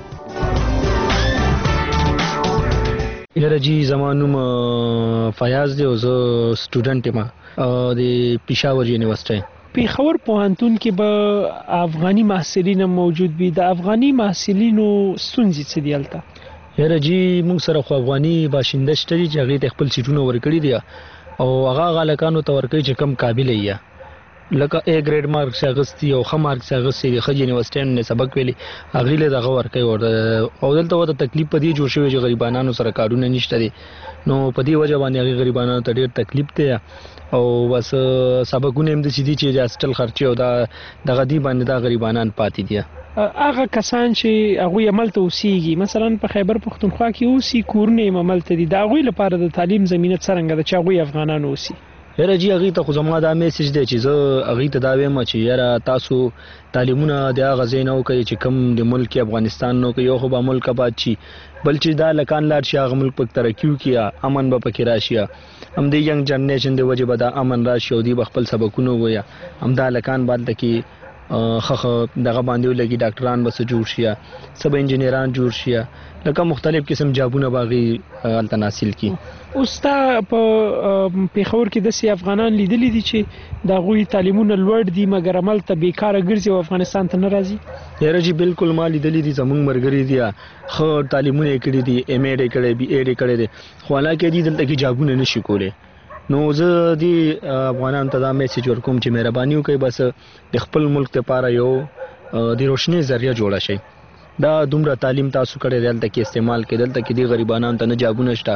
یاره جی زمانوم فیاض دی او زه سټوډنټ یم د پېښور یونیورسټۍ. پېښور پوهنتون کې به افغاني محصلین موجود وي. د افغاني محصلینو ستونزې څه دي هلته؟ یاره جی موږ سره خو افغاني باشنده شته دي چې هغې ته خپل سیټونه ورکړي دي او هغه هلکانو ته ورکوي چې کم قابله یې لکه A ګریډ مارکس اغستی او ښه مارکس اغستی د ښه یونیورسټۍ نه سبق ویلي هغې له دغه ورکوي او دلته ورته تکلیف په دې جوړ شوی چې غریبانانو سره کارونه نشته دي، نو په دې وجه باندې هغې غریبانانو ته ډېر تکلیف دی او بس سبقونه هم داسې دي چې د هاسټل خرچې او دغه دې باندې دا غریبانان پاتې دي. هغه کسان چې هغوی هملته اوسیږي، مثلا په خیبر پښتونخوا کې اوسي، کورونه یې هملته دي، د هغوی لپاره د تعلیم زمینه څرنګه ده چې هغوی افغانان اوسي؟ یاره جی هغې ته خو زما دا میسج دی چې زه هغې ته دا وایم چې یاره تاسو تعلیمونه د هغه ځای نه وکړئ چې کوم د ملک افغانستان نه وکړئ. یو خو به ملک آباد شي، بل چې دا لکان لاړ شي هغه ملک پکې ترقي وکړي، امن به پکې راشي، همدې ینګ جنریشن د وجې به دا امن راشي او دوی به خپل سبقونه ووایي، همدا هلکان به هلته کې ښه دغه باندې ولګي، ډاکټران به څه جوړ شي، څه به انجینران جوړ شي، لکه مختلف قسم جابونه به هغې هلته حاصل کړي. اوس تا په پېښور کې داسې افغانان لیدلي دي چې د هغوی تعلیمونه لوړ دي مګر هملته بېکاره ګرځي او افغانستان ته نه راځي؟ یاره جی بالکل ما لیدلي دي، زموږ ملګري دي ښه تعلیمونه یې کړي دي، ایم ایډ یې کړی، بي ایډ یې کړی دی، خو حالانکه دوی دلته کې جابونه نه شي کولی. نو زه دې افغانانو ته دا میسج ورکوم چې مهرباني وکړئ بس د خپل ملک لپاره یو د روشنۍ ذریعه جوړه شي. دا دومره تعلیم تاسو کړی دی هلته کې استعمال کړئ، دلته کې دې غریبانانو ته نه جابونه شته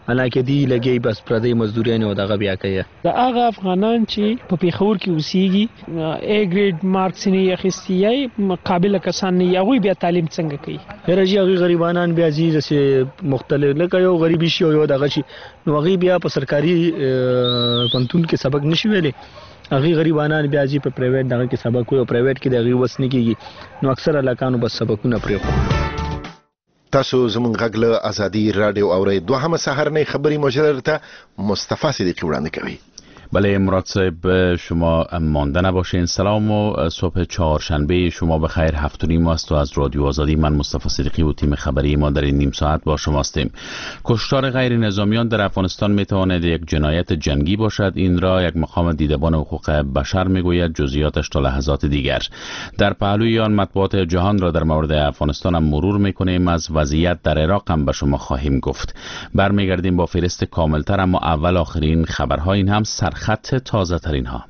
انا کې دی لګي بس پردې مزدوريان او دغه بیا کوي. د هغه افغانان چې په پیښور کې اوسېږي A ګریډ مارکس نه اخیستي قابل کسان نه هغه بیا تعلیم څنګه کوي؟ هرجی هغه غریبانان بیا چې مختلف لکه یو غریبي شي او یو دغه شي نو هغه بیا په سرکاري پنتون کې سبق نشي ویلي. هغه غریبانان بیا چې په پرایویټ دغه کې سبق وي او پرایویټ کې دغه وس نه کیږي نو اکثر علاقانو بس سبقونه پرې تاسو زموږ غږ له ازادي رادیو اورئ. دوهمه سهارنۍ خبری مجلل ته مصطفی صدیقی وړاندې کوي. بله مراد صاحب شما مانده نباشین. سلام و صبح چهارشنبه شما بخیر. 7:30 است و از رادیو آزادی من مصطفی صدیقی و تیم خبری ما در این نیم ساعت با شما هستیم. کشتار غیر نظامیان در افغانستان میتواند یک جنایت جنگی باشد. این را یک مقام دیدبان حقوق بشر میگوید. جزئیاتش تا لحظات دیگر. در پهلوی آن مطبوعات جهان را در مورد افغانستان هم مرور میکنیم. از وضعیت در عراق هم به شما خواهیم گفت. برمیگردیم با فهرست کاملتر اما اول آخرین خبرها. این هم خط تازه ترین ها.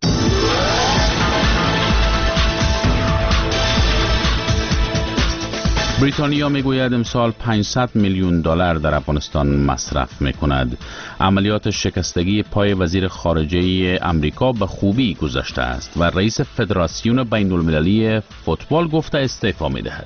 بریتانیا میگوید امسال 500 میلیون دلار در افغانستان مصرف میکند. عملیات شکستگی پای وزیر خارجه امریکا به خوبی گذشته است و رئیس فدراسیون بین المللی فوتبال گفته استعفا میدهد.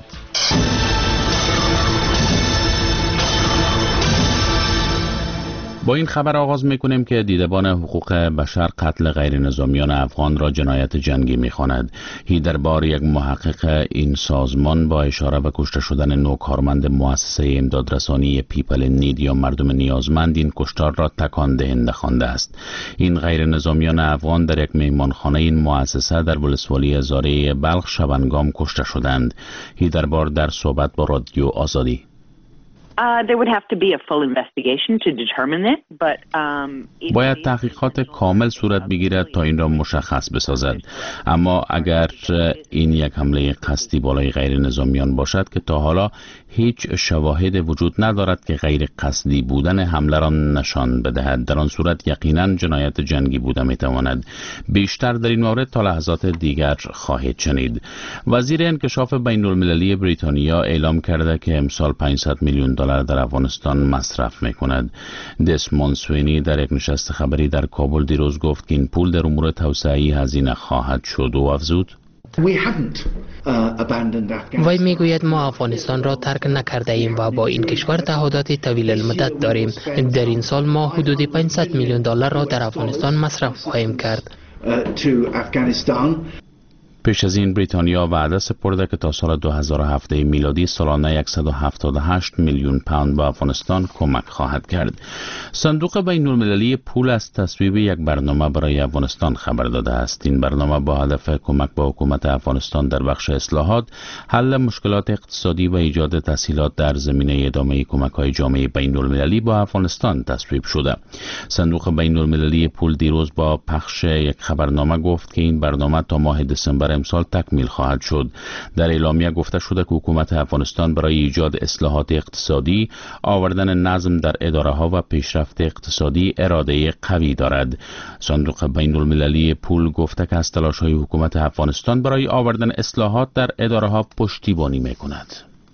با این خبر آغاز میکنیم که دیدبان حقوق بشر قتل غیر نظامیان افغان را جنایت جنگی میخواند. هیدربار یک محقق این سازمان با اشاره به کشته شدن 9 کارمند مؤسسه امدادرسانی پیپل نید یا مردم نیازمند این کشتار را تکان دهنده خوانده است. این غیر نظامیان افغان در یک مهمانخانه این مؤسسه در ولسوالی زاره بلخ شبانگام کشته شدند. هیدربار در صحبت با رادیو آزادی There would have to be a full investigation to determine it, but باید تحقیقات کامل صورت بگیرد تا این را مشخص بسازد. اما اگر این یک حمله قصدی بالای غیر نظامیان باشد که تا حالا هیچ شواهد وجود ندارد که غیر قصدی بودن حمله را نشان بدهد، در آن صورت یقینا جنایت جنگی بوده میتواند. بیشتر در این مورد تا لحظات دیگر خواهید شنید. وزیر انکشاف بین المللی بریتانیا اعلام کرده که امسال 500 میلیون دلار در افغانستان مصرف میکند. دسموند سوینی در یک نشست خبری در کابل دیروز گفت که این پول در امور توسعه‌ای هزینه خواهد شد و افزود وی میگوید ما افغانستان را ترک نکرده ایم و با این کشور تعهدات طویل المدت داریم. در این سال ما حدود 500 میلیون دلار را در افغانستان مصرف خواهیم کرد. پیش از این بریتانیا وعده سپرده که تا سال 2017 میلادی سالانه 178 میلیون پوند به افغانستان کمک خواهد کرد. صندوق بین المللی پول از تصویب یک برنامه برای افغانستان خبر داده است. این برنامه با هدف کمک به حکومت افغانستان در بخش اصلاحات، حل مشکلات اقتصادی و ایجاد تسهیلات در زمینه ادامه کمک‌های جامعه بین المللی با افغانستان تصویب شده. صندوق بین المللی پول دیروز با پخش یک خبرنامه گفت که این برنامه تا ماه دسامبر امسال تکمیل خواهد شد. در اعلامیه گفته شده که حکومت افغانستان برای ایجاد اصلاحات اقتصادی، آوردن نظم در اداره‌ها و پیشرفت اقتصادی اراده قوی دارد. صندوق بین المللی پول گفته که از تلاش‌های حکومت افغانستان برای آوردن اصلاحات در اداره‌ها پشتیبانی می‌کند.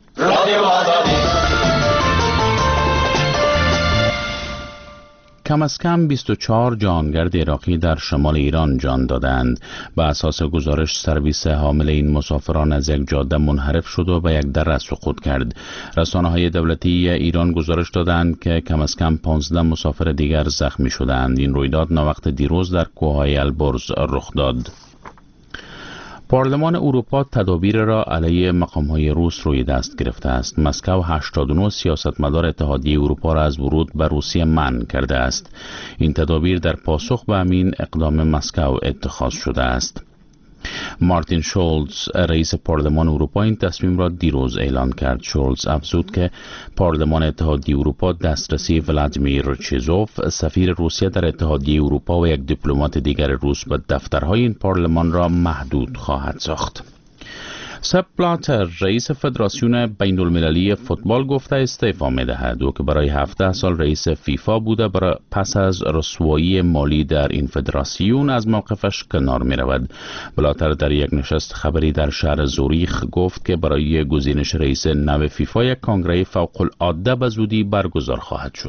کم از کم 24 جهانگرد عراقی در شمال ایران جان دادند. به اساس گزارش سرویس حامل این مسافران از یک جاده منحرف شد و به یک دره سقوط کرد. رسانه‌های دولتی ایران گزارش دادند که کم از کم 15 مسافر دیگر زخمی شدند. این رویداد ناوقت دیروز در کوههای البرز رخ داد. پارلمان اروپا تدابیر را علیه مقام‌های روس روی دست گرفته است. مسکو 89 سیاستمدار اتحادیه اروپا را از ورود به روسیه منع کرده است. این تدابیر در پاسخ به همین اقدام مسکو اتخاذ شده است. مارتین شولز رئیس پارلمان اروپا این تصمیم را دیروز اعلان کرد. شولز افزود که پارلمان اتحادیه اروپا دسترسی ولادیمیر چیزوف سفیر روسیه در اتحادیه اروپا و یک دیپلمات دیگر روس به دفترهای این پارلمان را محدود خواهد ساخت. سپ بلاتر رئیس فدراسیون بین المللی فوتبال گفته استعفا می‌دهد. او که برای 17 سال رئیس فیفا بوده پس از رسوایی مالی در این فدراسیون از موقفش کنار می‌رود. بلاتر در یک نشست خبری در شهر زوریخ گفت که برای گزینش رئیس نو فیفا یک کنگره فوق العاده به زودی برگزار خواهد شد.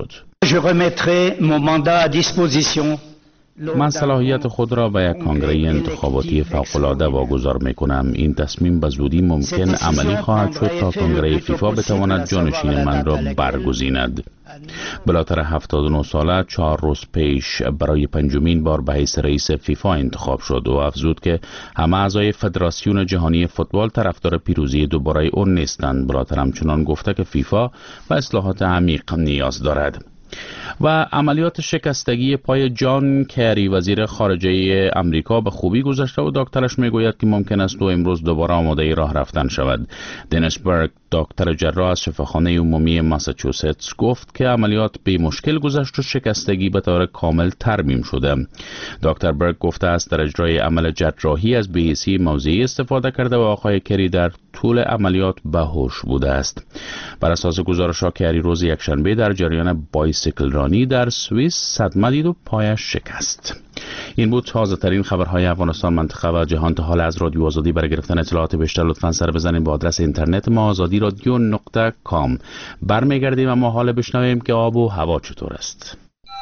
Je remettrai mon mandat à disposition. من صلاحیت خود را به یک کنگره انتخاباتی فوق‌العاده واگذار می‌کنم. این تصمیم به زودی ممکن عملی خواهد شد تا کنگره فیفا بتواند جانشین من را برگزیند. بلاتر 79 ساله 4 روز پیش برای پنجمین بار به حیث رئیس فیفا انتخاب شد و افزود که همه اعضای فدراسیون جهانی فوتبال طرفدار پیروزی دوباره او نیستند. بلاتر همچنان گفته که فیفا به اصلاحات عمیق نیاز دارد. و عملیات شکستگی پای جان کری وزیر خارجه امریکا به خوبی گذشته و دکترش میگوید که ممکن است او امروز دوباره آماده راه رفتن شود. دنیس برگ دکتر جراح از شفاخانه عمومی ماساچوستس گفت که عملیات به مشکل گذشت و شکستگی به طور کامل ترمیم شده. دکتر برگ گفته است در اجرای عمل جراحی از بی‌حسی موضعی استفاده کرده و آقای کری در طول عملیات بهوش بوده است. بر اساس گزارش‌ها کری روز یکشنبه در جریان بایسیکل رانی در سوئیس صدمه دید و پایش شکست. این بود تازه ترین خبرهای افغانستان، منطقه و جهان. تا حال از رادیو آزادی برای گرفتن اطلاعات بیشتر لطفاً سر بزنید به آدرس اینترنت ما azadi.radio.com. برمیگردیم اما حال بشنویم که آب و هوا چطور است.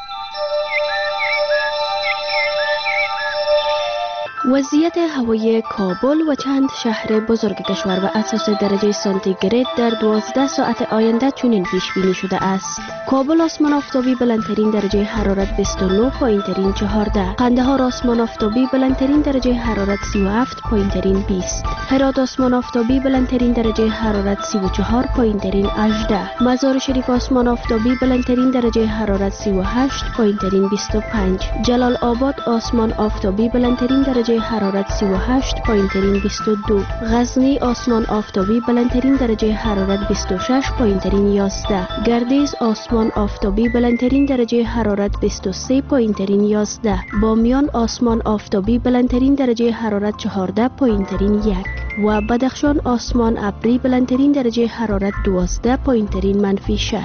وضعیت هوای کابل و چند شهر بزرگ کشور و اساس درجه سانتیگراد در 12 ساعت آینده چنین پیش بینی شده است. کابل آسمان آفتابی بلندترین درجه حرارت 29، پایینترین 14. قندهار آسمان آفتابی بلندترین درجه حرارت 37، پایینترین 20. هرات آسمان آفتابی بلندترین درجه حرارت 34، پایینترین 18. مزار شریف آسمان آفتابی بلندترین درجه حرارت 38، پایینترین 25. جلال آباد آسمان آفتابی بلندترین درجه حرارت 38، پایینترین 22. غزنی آسمان آفتابی بلندترین درجه حرارت 26، پایینترین 11. گردیز آسمان آفتابی بلندترین درجه حرارت 23، پایینترین 11. بامیان آسمان آفتابی بلندترین درجه حرارت 14، پایینترین 1. و بدخشان آسمان ابری بلندترین درجه حرارت 12، پایینترین -6.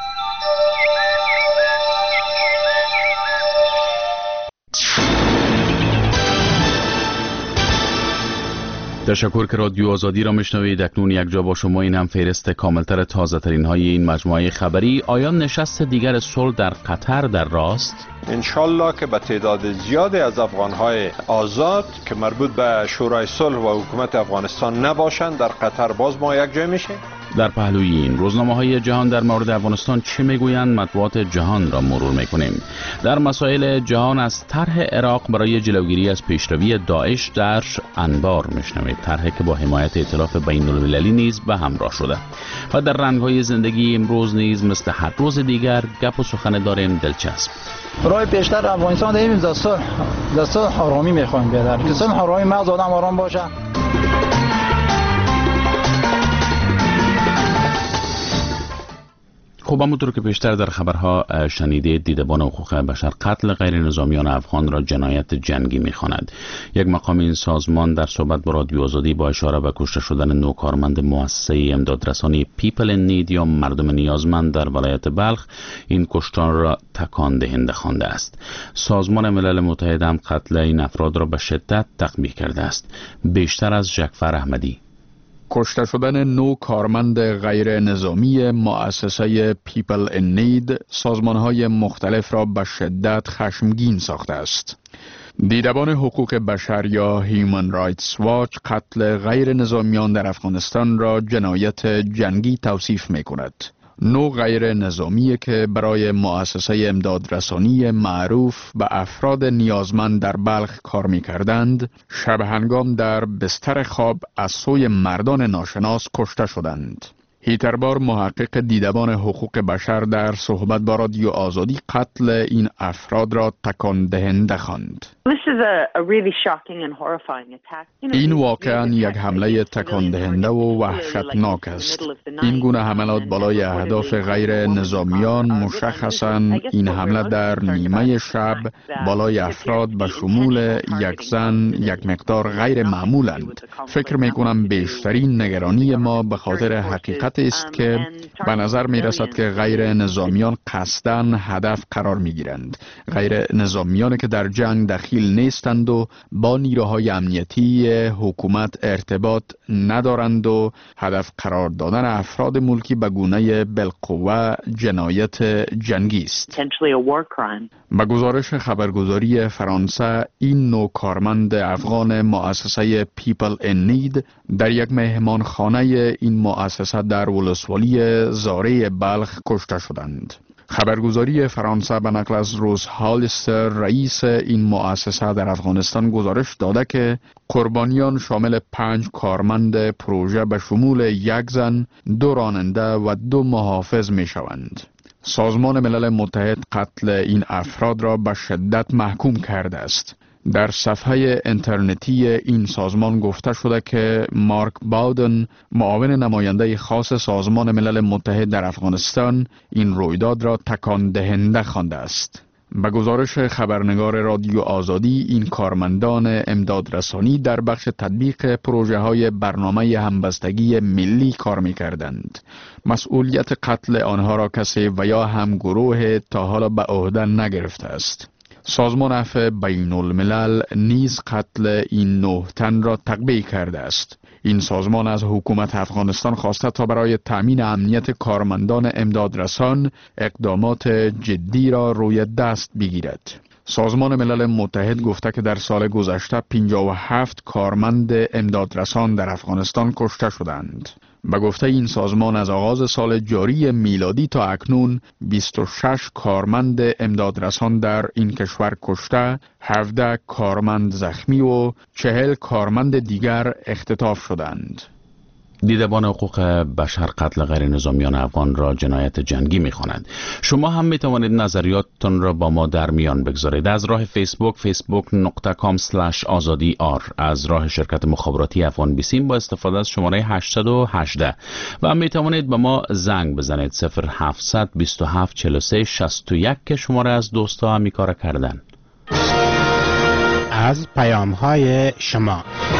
تشکر که رادیو آزادی را میشنوید. اکنون یک جا با شما. این هم فهرست کاملتر تازه ترین های این مجموعه خبری. آیا نشست دیگر صلح در قطر در راست؟ انشالله که به تعداد زیادی از افغانهای آزاد که مربوط به شورای صلح و حکومت افغانستان نباشند در قطر باز ما یک جای میشه. در پهلوی این روزنامه‌های جهان در مورد افغانستان چه میگویند؟ مطبوعات جهان را مرور میکنیم. در مسائل جهان از طرح عراق برای جلوگیری از پیشروی داعش در انبار میشنوید. طرحی که با حمایت ائتلاف بین‌المللی نیز به همراه شده. و در رنگ‌های زندگی امروز نیز مثل هر روز دیگر گپ و سخن داریم دلچسب. راه پیشتر افغانستان داریم دست آرامی میخوایم بیاد. که صلح آرامی مغز آدم آرام باشه. خب همونطور که پیشتر در خبرها شنیدید، دیدبان حقوق بشر قتل غیر نظامیان افغان را جنایت جنگی می‌خواند. یک مقام این سازمان در صحبت با رادیو آزادی با اشاره به کشته شدن 9 کارمند مؤسسه امدادرسانی پیپل ان نید یا مردم نیازمند در ولایت بلخ این کشتار را تکان دهنده خوانده است. سازمان ملل متحد هم قتل این افراد را به شدت تقبیح کرده است. بیشتر از جعفر احمدی. کشته شدن 9 کارمند غیر نظامی مؤسسه پیپل ان نید سازمان‌های مختلف را به شدت خشمگین ساخته است. دیدبان حقوق بشر یا هیومن رایتس واچ قتل غیر نظامیان در افغانستان را جنایت جنگی توصیف می‌کند. 9 غیر نظامی که برای مؤسسه امدادرسانی معروف به افراد نیازمند در بلخ کار می‌کردند، شب هنگام در بستر خواب از سوی مردان ناشناس کشته شدند. هیتربار محقق دیدبان حقوق بشر در صحبت با رادیو آزادی قتل این افراد را تکان دهنده خواند. این واقعا یک حمله تکان دهنده و وحشتناک است. این گونه حملات بالای اهداف غیر نظامیان، مشخصاً این حمله در نیمه شب بالای افراد به شمول یک زن یک مقدار غیر معمولند. فکر می کنم بیشترین نگرانی ما به خاطر حقیقت حقیقت است که به نظر می رسد که غیر نظامیان قصداً هدف قرار می گیرند. غیر نظامیان که در جنگ دخیل نیستند و با نیروهای امنیتی حکومت ارتباط ندارند و هدف قرار دادن افراد ملکی به گونه بالقوه جنایت جنگی است. به گزارش خبرگزاری فرانسه، این نوع کارمند افغان مؤسسه People in Need در یک مهمانخانه این مؤسسه در ولسوالی زاره بلخ کشته شدند. خبرگزاری فرانسه به نقل از روز هالستر، رئیس این مؤسسه در افغانستان، گزارش داده که قربانیان شامل 5 کارمند پروژه به شمول 1 زن، 2 راننده و 2 محافظ می شوند. سازمان ملل متحد قتل این افراد را به شدت محکوم کرده است. در صفحه اینترنتی این سازمان گفته شده که مارک باودن، معاون نماینده خاص سازمان ملل متحد در افغانستان، این رویداد را تکان دهنده خوانده است. به گزارش خبرنگار رادیو آزادی، این کارمندان امدادرسانی در بخش تطبیق پروژه های برنامه همبستگی ملی کار می کردند. مسئولیت قتل آنها را کسی و یا همگروه تا حالا به عهده نگرفته است. سازمان عفو بین الملل نیز قتل این 9 تن را تقبیح کرده است. این سازمان از حکومت افغانستان خواسته تا برای تأمین امنیت کارمندان امدادرسان اقدامات جدی را روی دست بگیرد. سازمان ملل متحد گفته که در سال گذشته 57 کارمند امدادرسان در افغانستان کشته شدند. به گفته این سازمان از آغاز سال جاری میلادی تا اکنون 26 کارمند امدادرسان در این کشور کشته، 17 کارمند زخمی و 40 کارمند دیگر اختطاف شدند. دیدبان حقوق بشر قتل غیر نظامیان افغان را جنایت جنگی می‌خوانند. شما هم می‌توانید نظریاتتان را با ما در میان بگذارید از راه فیسبوک facebook.com/azadi.r، از راه شرکت مخابراتی افغان بیسیم با استفاده از شماره 818 و هم می‌توانید به ما زنگ بزنید 0700 27 43 61 که شماره از دوستا هم کار کردن. از پیام‌های شما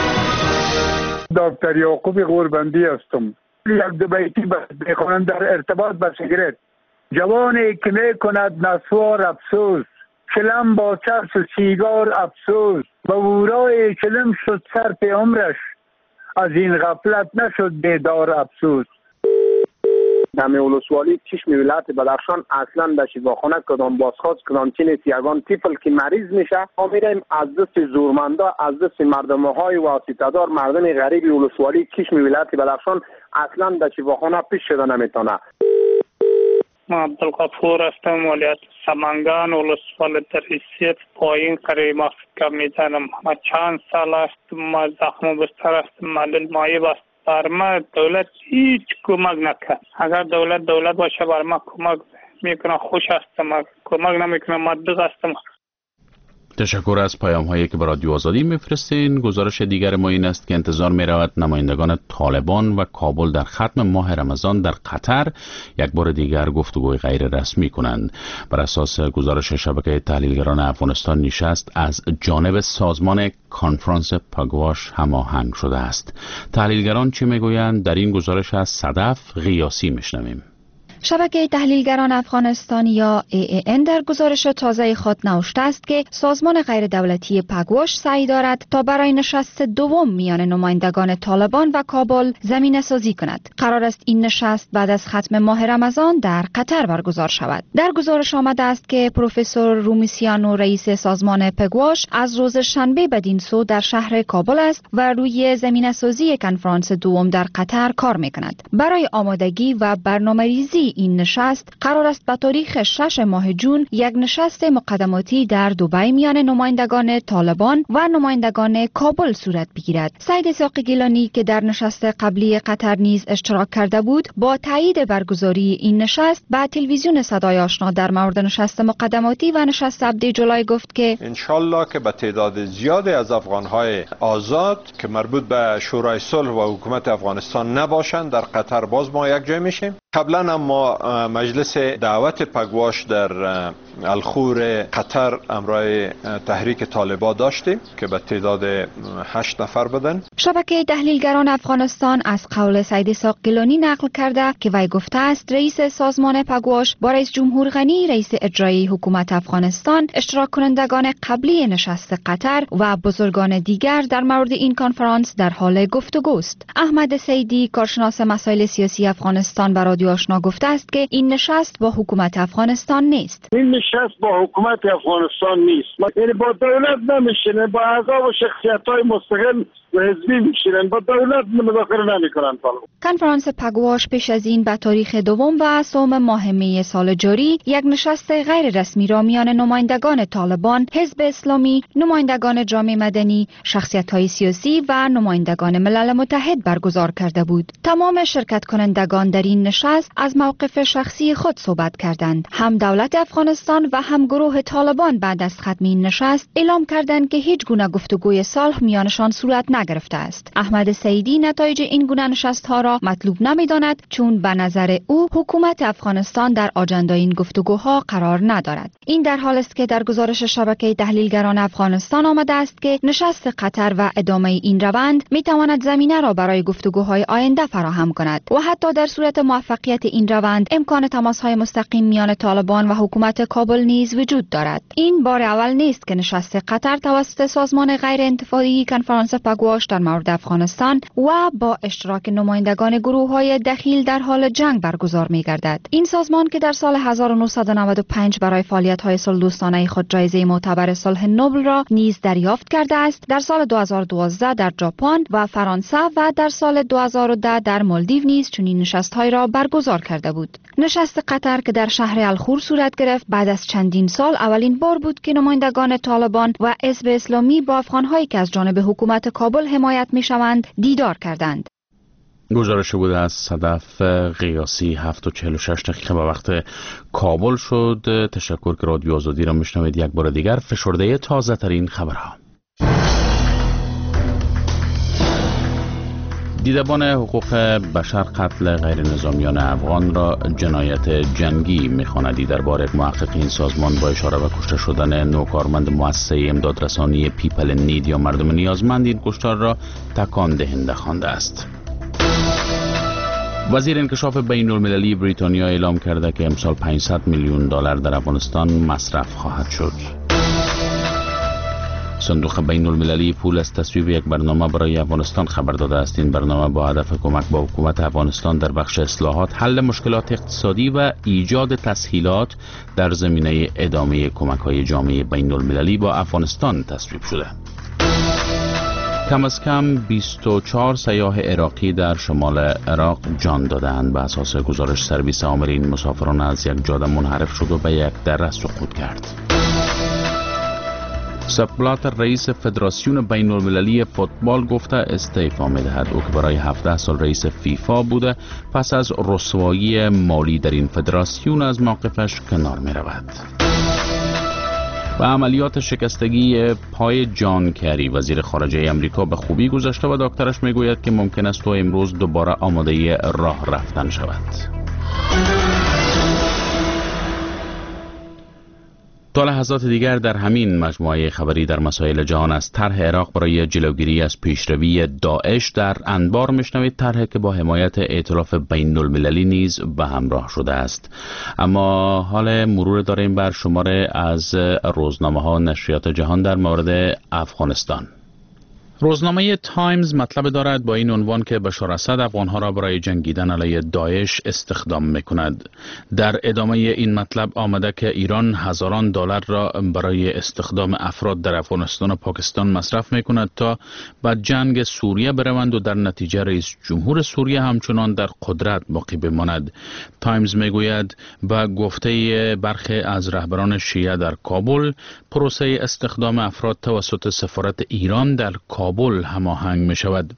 دکتر یعقوب قربندی هستم. یک دو بیتی بخوانم در ارتباط با سیگرت. جوانی که میکند نسوار افسوس، چلم با چرس و سیگار افسوس، با ورای چلم شد صرف عمرش، از این غفلت نشد بیدار افسوس. دم ولسوالی چشم ولایت بدخشان اصلا به شفاخانه کدام بازخواست کدام چی نیست. یگان طفل که مریض میشه ما میریم از دست زورمندا، از دست مردم های واسطه‌دار، مردم غریب ولسوالی چشم ولایت بدخشان اصلا به شفاخانه پیش شده نمیتونه. ما عبدالغفور هستم، ولیت سمنگان ولسوالی تریسیت پایین قریب افکا میزنم. ما چند سال است ما زخم بستر است، مدل مایب است. بر ما دولت هیچ کمک نکرد. اگر دولت باشه بر ما کمک میکنه خوش هستم، کمک نمیکنه مدد هستم. تشکر از پیام هایی که به رادیو آزادی میفرستین. گزارش دیگر ما این است که انتظار می رود نمایندگان طالبان و کابل در ختم ماه رمضان در قطر یک بار دیگر گفتگوی غیر رسمی کنند. بر اساس گزارش شبکه تحلیلگران افغانستان نشست از جانب سازمان کنفرانس پگواش هماهنگ شده است. تحلیلگران چی میگویند؟ در این گزارش از صدف غیاسی میشنویم. شبکه تحلیلگران افغانستان یا AAN در گزارش تازه خود نوشته است که سازمان غیر دولتی پگواش سعی دارد تا برای نشست دوم میان نمایندگان طالبان و کابل زمینه سازی کند. قرار است این نشست بعد از ختم ماه رمضان در قطر برگزار شود. در گزارش آمده است که پروفسور رومیسیانو رئیس سازمان پگواش از روز شنبه بدین سو در شهر کابل است و روی زمینه سازی کنفرانس دوم در قطر کار میکند. برای آمادگی و برنامه‌ریزی این نشست قرار است به تاریخ 6 ماه جون یک نشست مقدماتی در دبی میان نمایندگان طالبان و نمایندگان کابل صورت بگیرد. سعید اسحاقی گیلانی که در نشست قبلی قطر نیز اشتراک کرده بود، با تایید برگزاری این نشست به تلویزیون صدای آشنا در مورد نشست مقدماتی و نشست عبدی جولای گفت که انشالله که به تعداد زیادی از افغانهای آزاد که مربوط به شورای صلح و حکومت افغانستان نباشند در قطر باز ما یک جای میشیم. قبلا هم اما مجلس دعوت پگواش در الخور قطر امرای تحریک طالبان داشتیم که به تعداد 8 نفر بودن. شبکه تحلیلگران افغانستان از قول سید اسحاق گیلانی نقل کرده که وی گفته است رئیس سازمان پگواش با رئیس جمهور غنی رئیس اجرایی حکومت افغانستان، اشتراک کنندگان قبلی نشست قطر و بزرگان دیگر در مورد این کنفرانس در حال گفتگوست. احمد سیدی کارشناس مسائل سیاسی افغانستان به رادیو آشنا گفته است که این نشست با حکومت افغانستان نیست. این نشست با حکومت افغانستان نیست. یعنی با دولت نمیشینه، با اعضا و شخصیت‌های مستقل و حزبی میشینن، با دولت مذاکره نمیکنن. کنفرانس پگواش پیش از این به تاریخ 2 و 3 ماه می سال جاری یک نشست غیر رسمی را میان نمایندگان طالبان، حزب اسلامی، نمایندگان جامعه مدنی، شخصیت‌های سیاسی و نمایندگان ملل متحد برگزار کرده بود. تمام شرکت کنندگان در این نشست از موقف شخصی خود صحبت کردند. هم دولت افغانستان و هم گروه طالبان بعد از ختم این نشست اعلام کردند که هیچ گونه گفتگوی صلح میانشان صورت نگرفته است. احمد سیدی نتایج این گونه نشست‌ها را مطلوب نمی‌داند چون به نظر او حکومت افغانستان در آجندای این گفتگوها قرار ندارد. این در حال است که در گزارش شبکه تحلیلگران افغانستان آمده است که نشست قطر و ادامه این روند می‌تواند زمینه را برای گفتگوهای آینده فراهم کند و حتی در صورت موفقیت این روند امکان تماس‌های مستقیم میان طالبان و حکومت کابل نیز وجود دارد. این بار اول نیست که نشست قطر توسط سازمان غیر انتفاعی کنفرانس پگواش در مورد افغانستان و با اشتراک نمایندگان گروه‌های دخیل در حال جنگ برگزار می‌گردد. این سازمان که در سال 1995 برای فعالیت‌های صلح‌دوستانه خود جایزه معتبر صلح نوبل را نیز دریافت کرده است، در سال 2012 در ژاپن و فرانسه و در سال 2010 در مالدیو نیز چنین نشست‌هایی را برگزار کرده بود. نشست قطر که در شهر الخور صورت گرفت بعد از چندین سال اولین بار بود که نمایندگان طالبان و حزب اسلامی با افغان‌هایی که از جانب حکومت کابل حمایت می‌شوند دیدار کردند. گزارش بوده از صدف قیاسی 7:46 دقیقه به وقت کابل شد. تشکر که رادیو آزادی را میشنوید. یک بار دیگر فشرده تازه ترین خبرها. دیدبان حقوق بشر قتل غیر نظامیان افغان را جنایت جنگی می‌خواند. درباره محقق این سازمان با اشاره به کشته شدن نوکارمند مؤسسه امدادرسانی پیپل نید یا مردم نیازمند این کشتار را تکان دهنده خوانده است. وزیر انکشاف بین المللی بریتانیا اعلام کرده که امسال 500 میلیون دلار در افغانستان مصرف خواهد شد. صندوق بین المللی پول از تصویب یک برنامه برای افغانستان خبر داده است. این برنامه با هدف کمک به حکومت افغانستان در بخش اصلاحات، حل مشکلات اقتصادی و ایجاد تسهیلات در زمینه ادامه کمک‌های جامعه بین المللی با افغانستان تصویب شده. کم از کم 24 سیاح عراقی در شمال عراق جان دادند. به اساس گزارش سرویس آمرین مسافران از یک جاده منحرف شد و به یک دره سقوط کرد. سپ بلاتر رئیس فدراسیون بین المللی فوتبال گفته استعفا می‌دهد. او که برای 17 سال رئیس فیفا بوده پس از رسوایی مالی در این فدراسیون از موقفش کنار می‌رود. و عملیات شکستگی پای جان کری وزیر خارجه امریکا به خوبی گذشته و دکترش میگوید که ممکن است او امروز دوباره آماده راه رفتن شود. تا لحظات دیگر در همین مجموعه خبری در مسائل جهان از طرح عراق برای جلوگیری از پیشروی داعش در انبار میشنوید. طرحی که با حمایت ائتلاف بین المللی نیز به همراه شده است. اما حال مرور داریم بر شماره از روزنامه‌ها نشریات جهان در مورد افغانستان. روزنامه تایمز مطلب دارد با این عنوان که بشار اسد افغانها را برای جنگیدن علیه داعش استخدام میکند. در ادامه این مطلب آمده که ایران هزاران دلار را برای استخدام افراد در افغانستان و پاکستان مصرف میکند تا به جنگ سوریه بروند و در نتیجه رئیس جمهور سوریه همچنان در قدرت باقی بماند. تایمز میگوید با گفته برخی از رهبران شیعه در کابل، پروسه استخدام افراد توسط سفارت ایران در کابل هماهنگ می شود.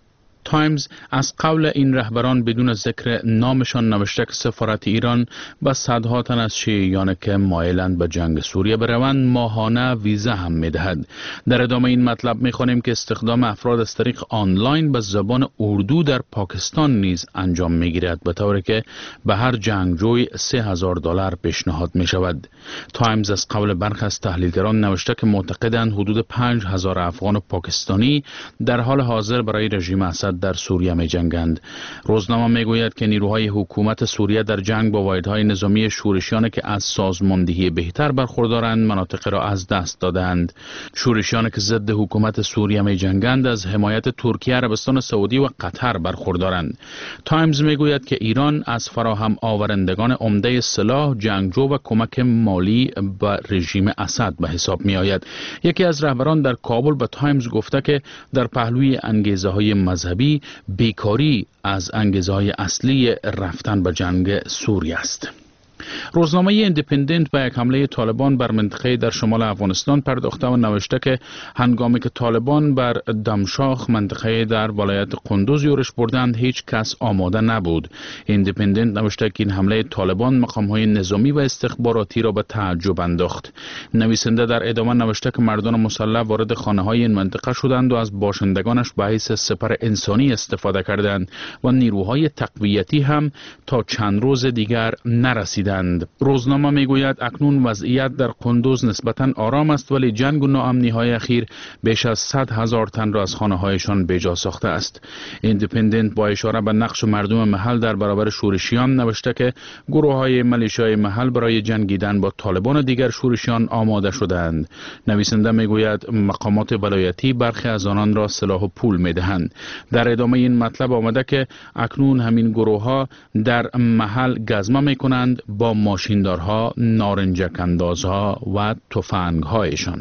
تایمز از قول این رهبران بدون ذکر نامشان نوشته که سفارت ایران به صدها تن از شیعیان که مایلند به جنگ سوریه بروند ماهانه ویزا هم میدهد. در ادامه این مطلب میخوانیم که استخدام افراد از طریق آنلاین به زبان اردو در پاکستان نیز انجام میگیرد، به طوری که به هر جنگجوی $3000 پیشنهاد می شود. تایمز از قول برخی از تحلیلگران نوشته که معتقدند حدود 5000 افغان و پاکستانی در حال حاضر برای رژیم اسد در سوریه می جنگند. روزنامه می گوید که نیروهای حکومت سوریه در جنگ با واحدهای نظامی شورشیان که از سازماندهی بهتر برخوردارند مناطق را از دست دادند. شورشیان که ضد حکومت سوریه می جنگند از حمایت ترکیه، عربستان سعودی و قطر برخوردارند. تایمز می گوید که ایران از فراهم آورندگان عمده سلاح، جنگجو و کمک مالی به رژیم اسد به حساب می آید. یکی از رهبران در کابل به تایمز گفته که در پهلوی انگیزه های مذهبی بیکاری از انگیزه های اصلی رفتن به جنگ سوریه است. روزنامه ایندیپندنت به یک حمله طالبان بر منطقه در شمال افغانستان پرداخته و نوشته که هنگامی که طالبان بر دمشاخ منطقه در ولایت قندوز یورش بردند هیچ کس آماده نبود. ایندیپندنت نوشته که این حمله طالبان مقام‌های نظامی و استخباراتی را به تعجب انداخت. نویسنده در ادامه نوشته که مردان مسلح وارد خانه‌های این منطقه شدند و از باشندگانش به حیث سپر انسانی استفاده کردند و نیروهای تقویتی هم تا چند روز دیگر نرسیدند. روزنامه میگوید اکنون وضعیت در قندوز نسبتاً آرام است، ولی جنگ و ناامنی‌های اخیر بیش از 100,000 تن را از خانه‌هایشان بیجا ساخته است. ایندیپندنت با اشاره به نقش مردم محل در برابر شورشیان نوشته که گروه‌های ملیشیای محل برای جنگیدن با طالبان و دیگر شورشیان آماده شدند. نویسنده میگوید مقامات ولایتی برخی از آنان را سلاح و پول میدهند. در ادامه این مطلب آمده که اکنون همین گروه‌ها در محل گزمه میکنند با ماشیندارها، نارنجک اندازها و تفنگ‌هایشان.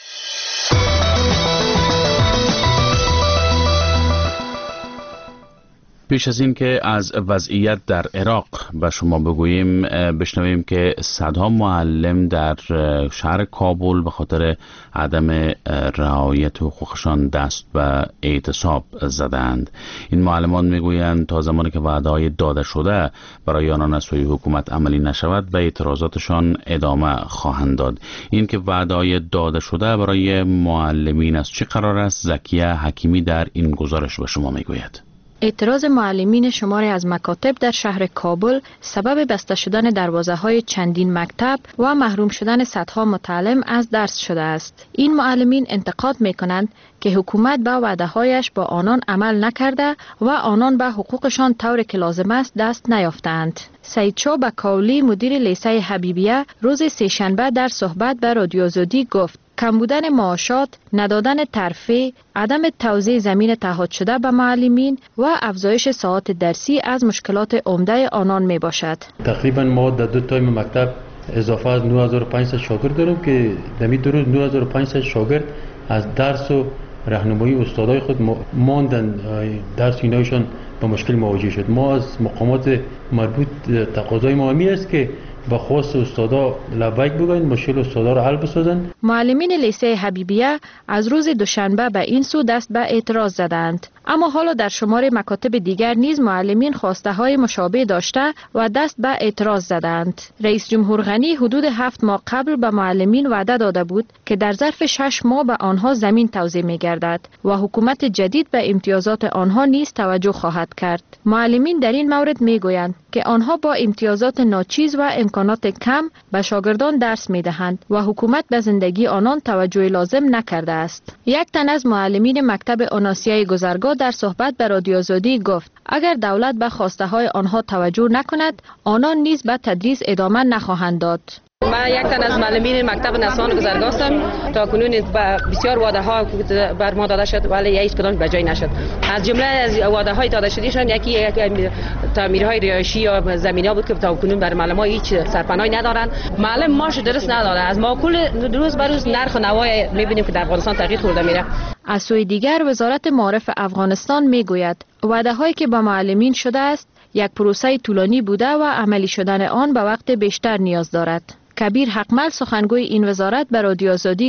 پیش از این که از وضعیت در عراق به شما بگوییم، بشنویم که صدها معلم در شهر کابل به خاطر عدم رعایت حقوقشان دست به اعتصاب زدند. این معلمان میگویند تا زمانی که وعده‌های داده شده برای آنان از سوی حکومت عملی نشود به اعتراضاتشان ادامه خواهند داد. این که وعده‌های داده شده برای معلمین از چه قرار است، زکیه حکیمی در این گزارش به شما میگوید. اعتراض معلمین شماری از مکاتب در شهر کابل سبب بسته شدن دروازه‌های چندین مکتب و محروم شدن صدها متعلم از درس شده است. این معلمین انتقاد می‌کنند که حکومت به وعده‌هایش با آنان عمل نکرده و آنان به حقوقشان طوری که لازم است دست نیافتند. سعید شاه بکاولی مدیر لیسه حبیبیه روز سه‌شنبه در صحبت به رادیو آزادی گفت کم بودن معاشات، ندادن ترفیع، عدم توزیع زمین تعهد شده به معلمین و افزایش ساعات درسی از مشکلات عمده آنان می باشد. تقریبا ما در دو تایم مکتب اضافه از 9500 شاگرد داریم که در این 9500 شاگرد از درس و راهنمایی استادای خود ماندن، درس اینایشان با مشکل مواجه شد. ما از مقامات مربوط تقاضای ما همی است که با خواست استادا لبیک بگوین، مشکل استادا را حل بسازن. معلمین لیسه حبیبیه از روز دوشنبه به این سو دست به اعتراض زدند، اما حالا در شمار مکاتب دیگر نیز معلمین خواسته های مشابه داشته و دست به اعتراض زدند. رئیس جمهور غنی حدود 7 ماه قبل به معلمین وعده داده بود که در ظرف 6 ماه به آنها زمین توزیع می گردد و حکومت جدید به امتیازات آنها نیز توجه خواهد کرد. معلمین در این مورد می گویند که آنها با امتیازات ناچیز و امکانات کم به شاگردان درس می دهند و حکومت به زندگی آنان توجه لازم نکرده است. یک تن از معلمین مکتب آناسیای گذرگاه در صحبت به رادیو آزادی گفت اگر دولت به خواسته های آنها توجه نکند، آنان نیز به تدریس ادامه نخواهند داد. من یک تن از معلمین مکتب نسوان گذرگاه هستم. تا کنون بسیار وعده ها بر ما داده شد ولی هیچ کدام به جای نشد. از جمله از وعده های داده شدهشان یکی تعمیرهای رهایشی یا زمینی بود که تا کنون بر معلمان هیچ سرپناهی ندارند. معلم معاش درست نداره. از ماکول روز به روز نرخ و نوای می‌بینیم که در افغانستان تغییر خورده میره. از سوی دیگر وزارت معارف افغانستان میگوید وعده هایی که به معلمین شده است یک پروسه طولانی بوده و عملی شدن آن به وقت بیشتر نیاز دارد. کبیر حقمل سخنگوی این وزارت به رادیو آزادی گفت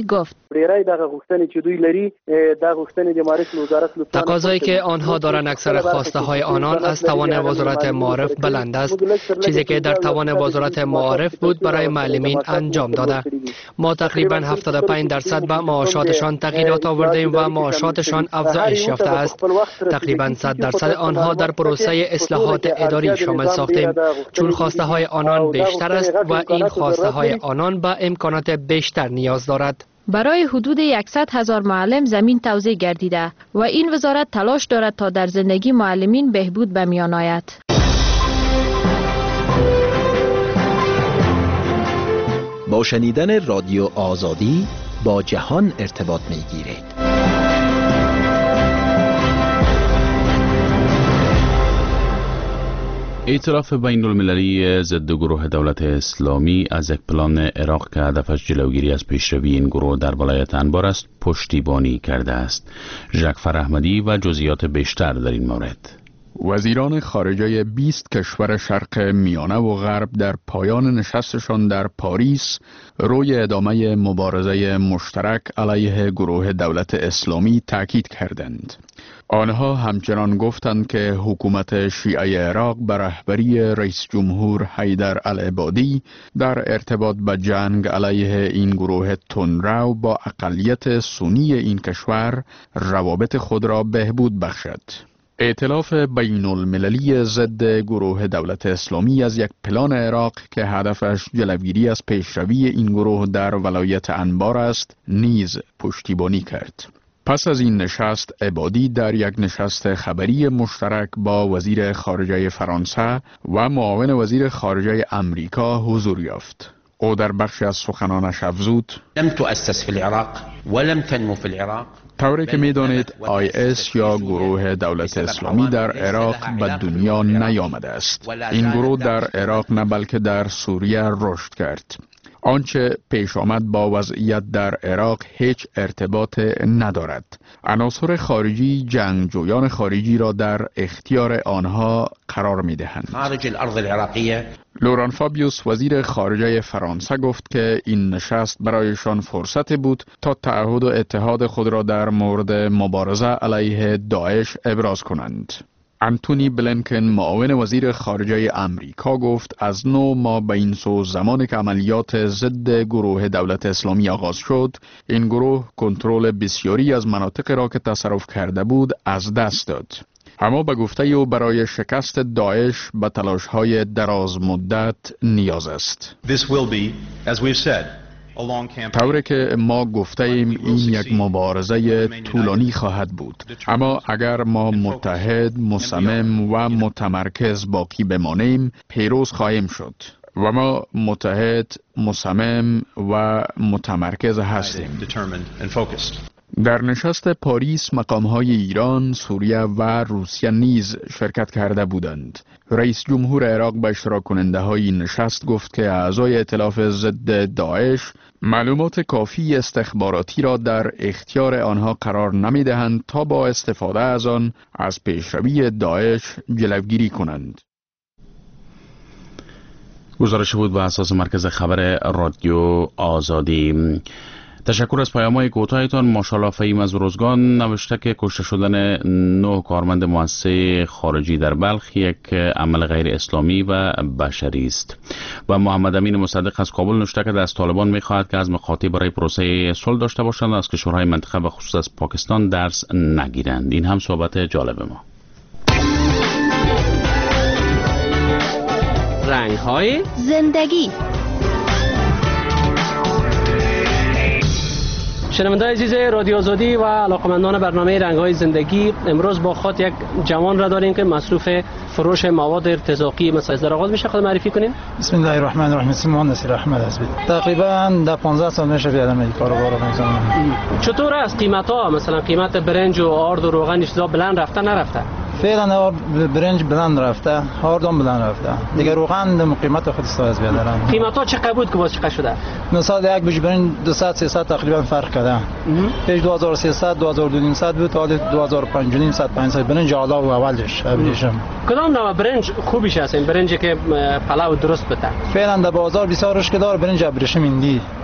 ډیری دغه غوښتنې چې دوی لري د غوښتنې د معارف وزارت لطفا تقاضایی که آنها دارند اکثر خواسته های آنان از توان وزارت معارف بلند است، چیزی که در توان وزارت معارف بود برای معلمین انجام داده. ما تقریبا 75% به معاشاتشان تغییرات آوردیم و معاشاتشان افزایش یافته است. تقریبا 100% آنها در پروسه اصلاحات اداری شامل ساختیم، چون خواسته های آنان بیشتر است و این خواسته های آنان به امکانات بیشتر نیاز دارد. برای حدود 100,000 معلم زمین توزیع گردیده و این وزارت تلاش دارد تا در زندگی معلمین بهبود به میان آید. با شنیدن رادیو آزادی با جهان ارتباط می گیرید. ائتلاف بین المللی ضد گروه دولت اسلامی از یک پلان عراق که هدفش جلوگیری از پیشروی این گروه در ولایت انبار است پشتیبانی کرده است. ژاکفر احمدی و جزئیات بیشتر در این مورد. وزیران خارجه 20 کشور شرق میانه و غرب در پایان نشستشان در پاریس روی ادامه مبارزه مشترک علیه گروه دولت اسلامی تاکید کردند. آنها همچنان گفتند که حکومت شیعه عراق به رهبری رئیس جمهور حیدر العبادی در ارتباط به جنگ علیه این گروه تندرو با اقلیت سنی این کشور روابط خود را بهبود بخشد. ائتلاف بین المللی ضد گروه دولت اسلامی از یک پلان عراق که هدفش جلوگیری از پیشروی این گروه در ولایت انبار است نیز پشتیبانی کرد. پس از این نشست عبادی در یک نشست خبری مشترک با وزیر خارجه فرانسه و معاون وزیر خارجه امریکا حضور یافت. او در بخشی از سخنانش افزود: لم تؤسس في العراق ولم تنمو في العراق. طوری که می‌دانید IS یا گروه دولت اسلامی در عراق به دنیا نیامده است. این گروه در عراق نه بلکه در سوریه رشد کرد. آنچه پیش آمد با وضعیت در عراق هیچ ارتباط ندارد. عناصر خارجی جنگجویان خارجی را در اختیار آنها قرار می‌دهند. خارج الارض العراقیه. لوران فابیوس وزیر خارجه فرانسه گفت که این نشست برایشان فرصت بود تا تعهد و اتحاد خود را در مورد مبارزه علیه داعش ابراز کنند. انتونی بلینکن معاون وزیر خارجه امریکا گفت از 9 ماه به این سو زمانی که عملیات ضد گروه دولت اسلامی آغاز شد، این گروه کنترل بسیاری از مناطق را که تصرف کرده بود از دست داد. اما به گفته او برای شکست داعش به تلاش‌های دراز مدت نیاز است. طوری که ما گفته ایم این یک مبارزه طولانی خواهد بود، اما اگر ما متحد، مصمم و متمرکز باقی بمانیم پیروز خواهیم شد و ما متحد، مصمم و متمرکز هستیم. در نشست پاریس مقام‌های ایران، سوریه و روسیه نیز شرکت کرده بودند. رئیس جمهور عراق به اشتراک کننده های نشست گفت که اعضای ائتلاف ضد داعش معلومات کافی استخباراتی را در اختیار آنها قرار نمی‌دهند تا با استفاده از آن از پیشروی داعش جلوگیری کنند. گزارش بود به اساس مرکز خبر رادیو آزادی. تشکر از پیام‌های کوتاهتان. ماشاءالله فهیم از روزگان نوشته که کشته شدن 9 کارمند مؤسسه خارجی در بلخ یک عمل غیر اسلامی و بشری است. و محمد امین مصدق از کابل نوشته که از طالبان می‌خواهد که از مخاطب برای پروسه صلح داشته باشند و از کشورهای منطقه و خصوص از پاکستان درس نگیرند. این هم صحبت جالب ما. رنگ‌های زندگی. شنونده‌های عزیز رادیو آزادی و علاقمندان برنامه رنگ‌های زندگی، امروز با خود یک جوان را داریم که مصروف فروش مواد ارتزاقی مثلا در آغاز میشه. خود معرفی کنین. بسم الله الرحمن الرحیم. اسم من نصیر احمد است. تقریبا در 15 سال میشه بیادم این کارو میکنم. چطور است قیمتا؟ مثلا قیمت برنج و آرد و روغن چیزا بلند رفته نرفته؟ فعلا برنج بلند رفته، آردم بلند رفته. دیگه روغن قیمت خود استفاده بیادم. قیمتا چقدر بود که باز چقدر شده؟ مثلا یک بوش برنج 200 300 تقریبا فرق کرده. پیش 2300 2200 بود، حالا 2500 500 برنج حالا و اولش ابریشم. کدام نوع برنج خوبیش هست؟ این برنج که پلاو درست بده. فعلا در بازار بسیار رشد داره برنج ابریشم ایندی.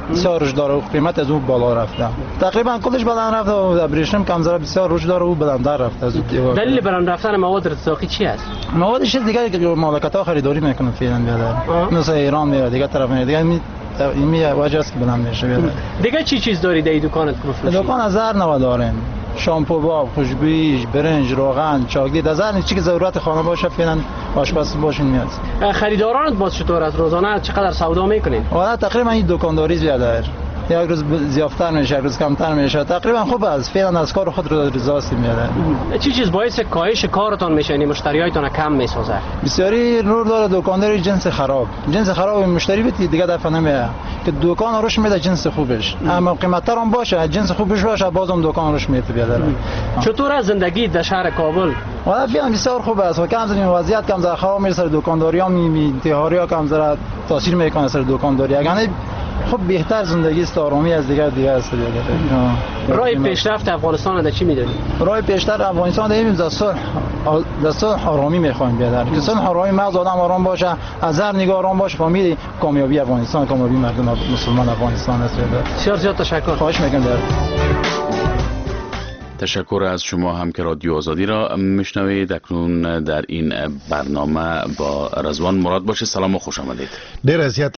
بسیار رشد داره و قیمت از اون بالا رفته. تقریبا کلش بلند رفته و ابریشم کم ذره بسیار رشد داره و بلندتر رفته از اون. دلیل بلند رفتن مواد ارتزاقی چی است؟ موادش دیگه که مملکت‌ها خریداری میکنن فعلا بیاد. مثل ایران میاد دیگه طرف میاد دیگه این وجه است که بلند میشه بیاد. دیگه چی چیز داری در دکانت میفروشی؟ دکان از هر نوع داریم. شامپو، باب، خوشبویی، برنج، روغن، چاکلیت، از هر چیزی که ضرورت خانه باشه فعلا آشپز باشین میاد. خریدارانت باز چطور است؟ روزانه چقدر سودا میکنین؟ والا تقریبا این دکانداری زیاده. یک روز زیادتر میشه، یک روز کمتر میشه. تقریبا خوب است. فعلا از کار خود رضاست میاد. چی چیز باعث کاهش کارتان میشه؟ یعنی مشتریایتان کم میسازه؟ بسیاری نور داره دکانداری جنس خراب مشتری بیت دیگه دفعه نمیاد که دکان روش میده جنس خوبش، اما قیمت‌تر هم باشه جنس خوبش باشه بازم دکان روش میاد بیاد. چطور از زندگی در شهر کابل؟ والا فعلا بسیار خوب است و کم از این وضعیت کم زره خراب میشه، دکانداری ها انتحاری کم زره تاثیر میکنه سر دکانداری. یعنی خب بهتر زندگی است، آرامی از دیگه است. راه پیشرفت افغانستان در چی میدونی؟ راه پیشرفت افغانستان در صلح آرامی میخوایم بیاد. که صلح آرامی مغز آدم آرام باشه، از هر نگاه آرام باشه، فهمید کامیابی افغانستان، کامیابی مردم مسلمان افغانستان است. زیاد تشکر. خواهش میکنم. تشکر از شما هم که رادیو آزادی را میشنوید. اکنون در این برنامه با رضوان مراد باشه. سلام و خوش آمدید. ډیر زیات